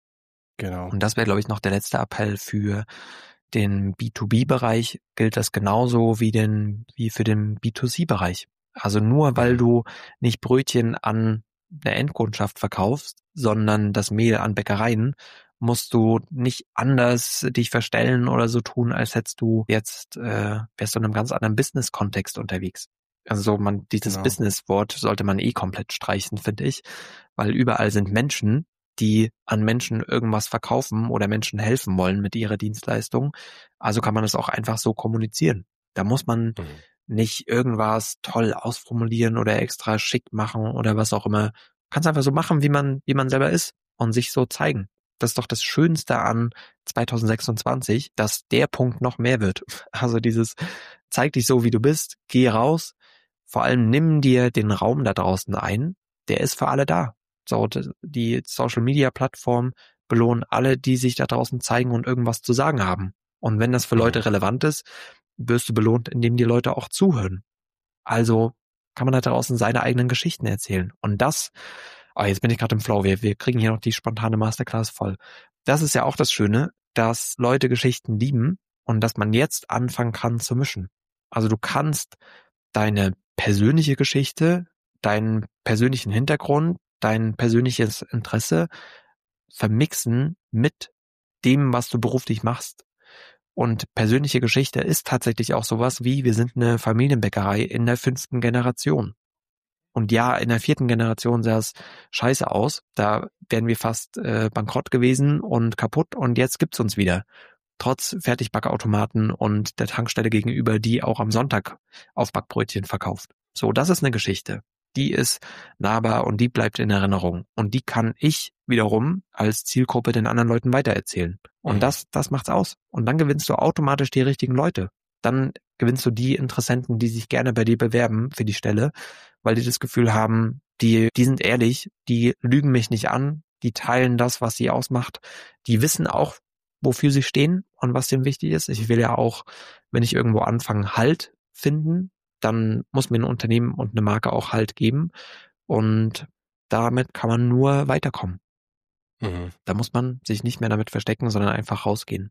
Genau. Und das wäre, glaube ich, noch der letzte Appell für den B zwei B-Bereich. Gilt das genauso wie den wie für den B zwei C-Bereich. Also nur weil Mhm. du nicht Brötchen an eine Endkundschaft verkaufst, sondern das Mehl an Bäckereien, musst du nicht anders dich verstellen oder so tun, als hättest du jetzt, äh, wärst du in einem ganz anderen Business-Kontext unterwegs. Also man, dieses Genau. Business-Wort sollte man eh komplett streichen, finde ich, weil überall sind Menschen, die an Menschen irgendwas verkaufen oder Menschen helfen wollen mit ihrer Dienstleistung. Also kann man das auch einfach so kommunizieren. Da muss man Mhm. nicht irgendwas toll ausformulieren oder extra schick machen oder was auch immer. Kannst einfach so machen, wie man, wie man selber ist und sich so zeigen. Das ist doch das Schönste an zwanzig sechsundzwanzig, dass der Punkt noch mehr wird. Also dieses, zeig dich so, wie du bist, geh raus, vor allem nimm dir den Raum da draußen ein, der ist für alle da. So, die Social-Media-Plattformen belohnen alle, die sich da draußen zeigen und irgendwas zu sagen haben. Und wenn das für Mhm. Leute relevant ist, wirst du belohnt, indem die Leute auch zuhören. Also kann man da draußen seine eigenen Geschichten erzählen. Und das, oh, jetzt bin ich gerade im Flow, wir, wir kriegen hier noch die spontane Masterclass voll. Das ist ja auch das Schöne, dass Leute Geschichten lieben und dass man jetzt anfangen kann zu mischen. Also du kannst deine persönliche Geschichte, deinen persönlichen Hintergrund, dein persönliches Interesse vermixen mit dem, was du beruflich machst. Und persönliche Geschichte ist tatsächlich auch sowas wie, wir sind eine Familienbäckerei in der fünften Generation. Und ja, in der vierten Generation sah es scheiße aus. Da wären wir fast äh, bankrott gewesen und kaputt und jetzt gibt's uns wieder. Trotz Fertigbackautomaten und der Tankstelle gegenüber, die auch am Sonntag Aufbackbrötchen verkauft. So, das ist eine Geschichte. Die ist nahbar und die bleibt in Erinnerung. Und die kann ich wiederum als Zielgruppe den anderen Leuten weitererzählen. Und Mhm. das, das macht's aus. Und dann gewinnst du automatisch die richtigen Leute. Dann gewinnst du die Interessenten, die sich gerne bei dir bewerben für die Stelle, weil die das Gefühl haben, die, die sind ehrlich, die lügen mich nicht an, die teilen das, was sie ausmacht. Die wissen auch, wofür sie stehen und was denen wichtig ist. Ich will ja auch, wenn ich irgendwo anfange, Halt finden, dann muss mir ein Unternehmen und eine Marke auch Halt geben und damit kann man nur weiterkommen. Mhm. Da muss man sich nicht mehr damit verstecken, sondern einfach rausgehen.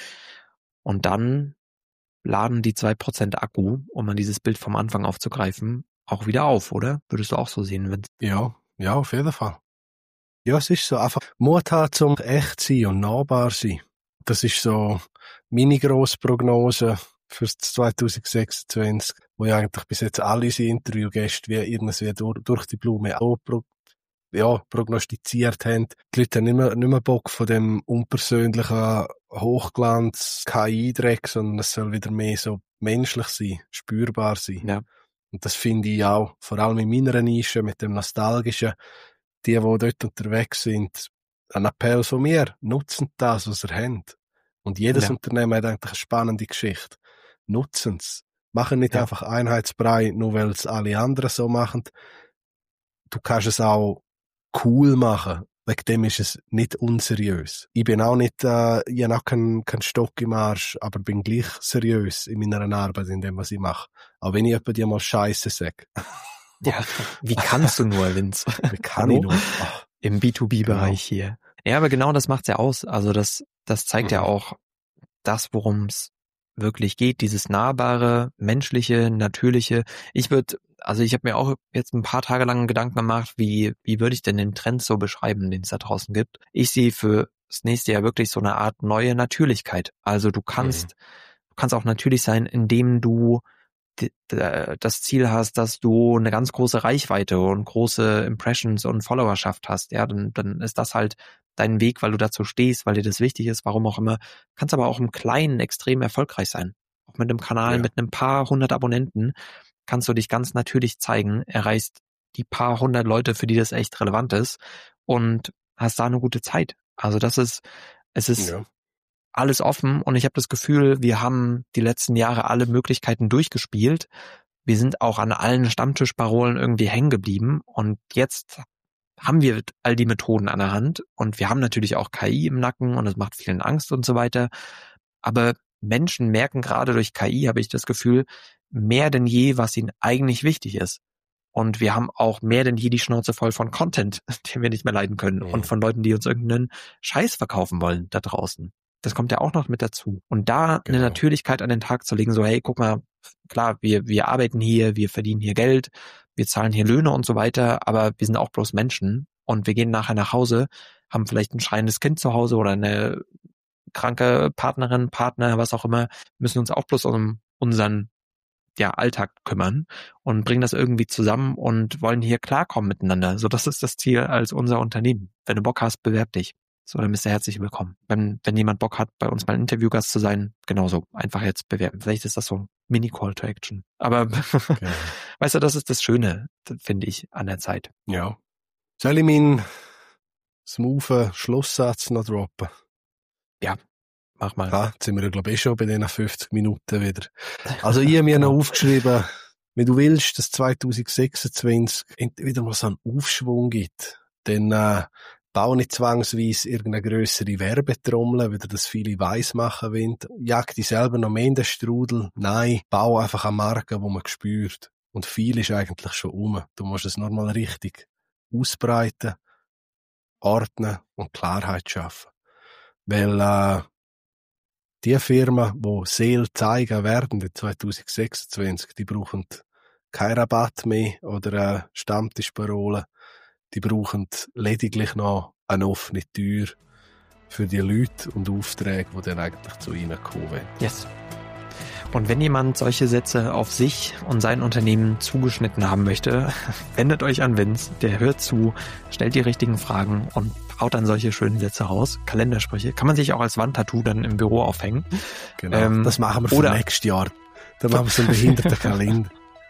Und dann laden die zwei Prozent Akku, um an dieses Bild vom Anfang aufzugreifen, auch wieder auf, oder? Würdest du auch so sehen, Vince? Ja, ja, auf jeden Fall. Ja, es ist so einfach Mut haben zum echt sein und nahbar sein. Das ist so meine grosse Prognose für zwanzig sechsundzwanzig, wo ja eigentlich bis jetzt alle unsere Interviewgäste wie irgendwie durch, durch die Blume auch pro, ja, prognostiziert haben. Die Leute haben nicht mehr, nicht mehr Bock von dem unpersönlichen Hochglanz-K I-Dreck, sondern es soll wieder mehr so menschlich sein, spürbar sein. Ja. Und das finde ich auch, vor allem in meiner Nische mit dem Nostalgischen, die, die dort unterwegs sind, ein Appell von mir, nutzen das, was ihr habt. Und jedes Ja. Unternehmen hat eigentlich eine spannende Geschichte. Nutzen's. Machen nicht Ja. einfach Einheitsbrei, nur weil es alle anderen so machen. Du kannst es auch cool machen. Wegen dem ist es nicht unseriös. Ich bin auch nicht, äh, ich habe auch keinen kein Stock im Arsch, aber bin gleich seriös in meiner Arbeit, in dem, was ich mache. Auch wenn ich etwa dir mal Scheiße sage. Ja, wie kannst du nur, Vince? Wie kann ich nur? Oh. Im B zwei B-Bereich genau. hier. Ja, aber genau das macht's ja aus. Also das, das zeigt mhm. ja auch das, worum es wirklich geht, dieses nahbare, menschliche, natürliche. Ich würde, also ich habe mir auch jetzt ein paar Tage lang Gedanken gemacht, wie wie würde ich denn den Trend so beschreiben, den es da draußen gibt. Ich sehe für das nächste Jahr wirklich so eine Art neue Natürlichkeit. Also du kannst, mhm. du kannst auch natürlich sein, indem du die, das Ziel hast, dass du eine ganz große Reichweite und große Impressions und Followerschaft hast. Ja, dann dann ist das halt dein Weg, weil du dazu stehst, weil dir das wichtig ist, warum auch immer. Kannst aber auch im Kleinen extrem erfolgreich sein. Auch mit einem Kanal, ja. mit einem paar hundert Abonnenten kannst du dich ganz natürlich zeigen, erreichst die paar hundert Leute, für die das echt relevant ist und hast da eine gute Zeit. Also das ist, es ist ja. alles offen und ich habe das Gefühl, wir haben die letzten Jahre alle Möglichkeiten durchgespielt. Wir sind auch an allen Stammtischparolen irgendwie hängen geblieben und jetzt haben wir all die Methoden an der Hand und wir haben natürlich auch K I im Nacken und es macht vielen Angst und so weiter. Aber Menschen merken gerade durch K I, habe ich das Gefühl, mehr denn je, was ihnen eigentlich wichtig ist. Und wir haben auch mehr denn je die Schnauze voll von Content, den wir nicht mehr leiden können mhm. und von Leuten, die uns irgendeinen Scheiß verkaufen wollen da draußen. Das kommt ja auch noch mit dazu. Und da genau. eine Natürlichkeit an den Tag zu legen, so hey, guck mal, klar, wir wir arbeiten hier, wir verdienen hier Geld, wir zahlen hier Löhne und so weiter, aber wir sind auch bloß Menschen und wir gehen nachher nach Hause, haben vielleicht ein schreiendes Kind zu Hause oder eine kranke Partnerin, Partner, was auch immer, müssen uns auch bloß um unseren ja, Alltag kümmern und bringen das irgendwie zusammen und wollen hier klarkommen miteinander. So, das ist das Ziel als unser Unternehmen. Wenn du Bock hast, bewerb dich. So, dann bist du herzlich willkommen. Wenn, wenn jemand Bock hat, bei uns mal ein Interviewgast zu sein, genauso. Einfach jetzt bewerben. Vielleicht ist das so Mini-Call to Action. Aber, okay. weißt du, das ist das Schöne, finde ich, an der Zeit. Ja. Soll ich meinen smoothen Schlusssatz noch droppen? Ja, mach mal. Ja, jetzt sind wir, glaube ich, eh schon bei den fünfzig Minuten wieder. Also ich habe mir noch aufgeschrieben, wenn du willst, dass zwanzig sechsundzwanzig wieder mal so einen Aufschwung gibt, dann äh, bau nicht zwangsweise irgendeine grössere Werbetrommel, wie das viele weiss machen wollen. Jag dich selber noch mehr in den Strudel. Nein, bau einfach eine Marke, die man spürt. Und viel ist eigentlich schon um. Du musst es nur mal richtig ausbreiten, ordnen und Klarheit schaffen. Weil äh, die Firmen, die Seele zeigen werden in zwanzig sechsundzwanzig, die brauchen keinen Rabatt mehr oder eine Stammtischparole. Die brauchen lediglich noch eine offene Tür für die Leute und Aufträge, die dann eigentlich zu ihnen kommen werden. Yes. Und wenn jemand solche Sätze auf sich und sein Unternehmen zugeschnitten haben möchte, wendet euch an Vince, der hört zu, stellt die richtigen Fragen und haut dann solche schönen Sätze raus. Kalendersprüche. Kann man sich auch als Wandtattoo dann im Büro aufhängen. Genau, ähm, das machen wir für oder nächstes Jahr. Dann machen wir so einen behinderten Kalender.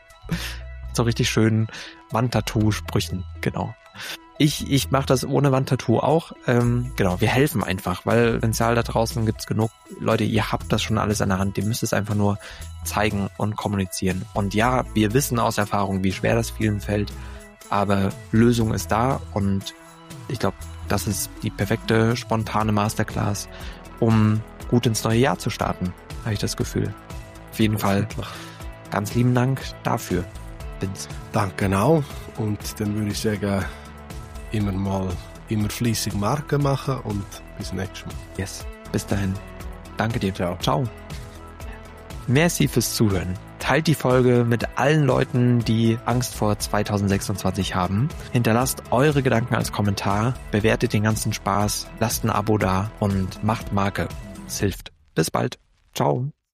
So richtig schönen Wandtattoo-Sprüchen, genau. Ich, ich mache das ohne Wandtattoo auch. Ähm, genau, wir helfen einfach, weil Potenzial da draußen gibt's genug. Leute, ihr habt das schon alles an der Hand. Ihr müsst es einfach nur zeigen und kommunizieren. Und ja, wir wissen aus Erfahrung, wie schwer das vielen fällt. Aber Lösung ist da und ich glaube, das ist die perfekte, spontane Masterclass, um gut ins neue Jahr zu starten, habe ich das Gefühl. Auf jeden Fall ganz lieben Dank dafür, Vince. Danke auch. Und dann würde ich sagen, immer mal, immer fleissig Marken machen und bis nächstes Mal. Yes, bis dahin. Danke dir. Ciao. Ciao. Merci fürs Zuhören. Teilt die Folge mit allen Leuten, die Angst vor zwanzig sechsundzwanzig haben. Hinterlasst eure Gedanken als Kommentar, bewertet den ganzen Spaß, lasst ein Abo da und macht Marke. Es hilft. Bis bald. Ciao.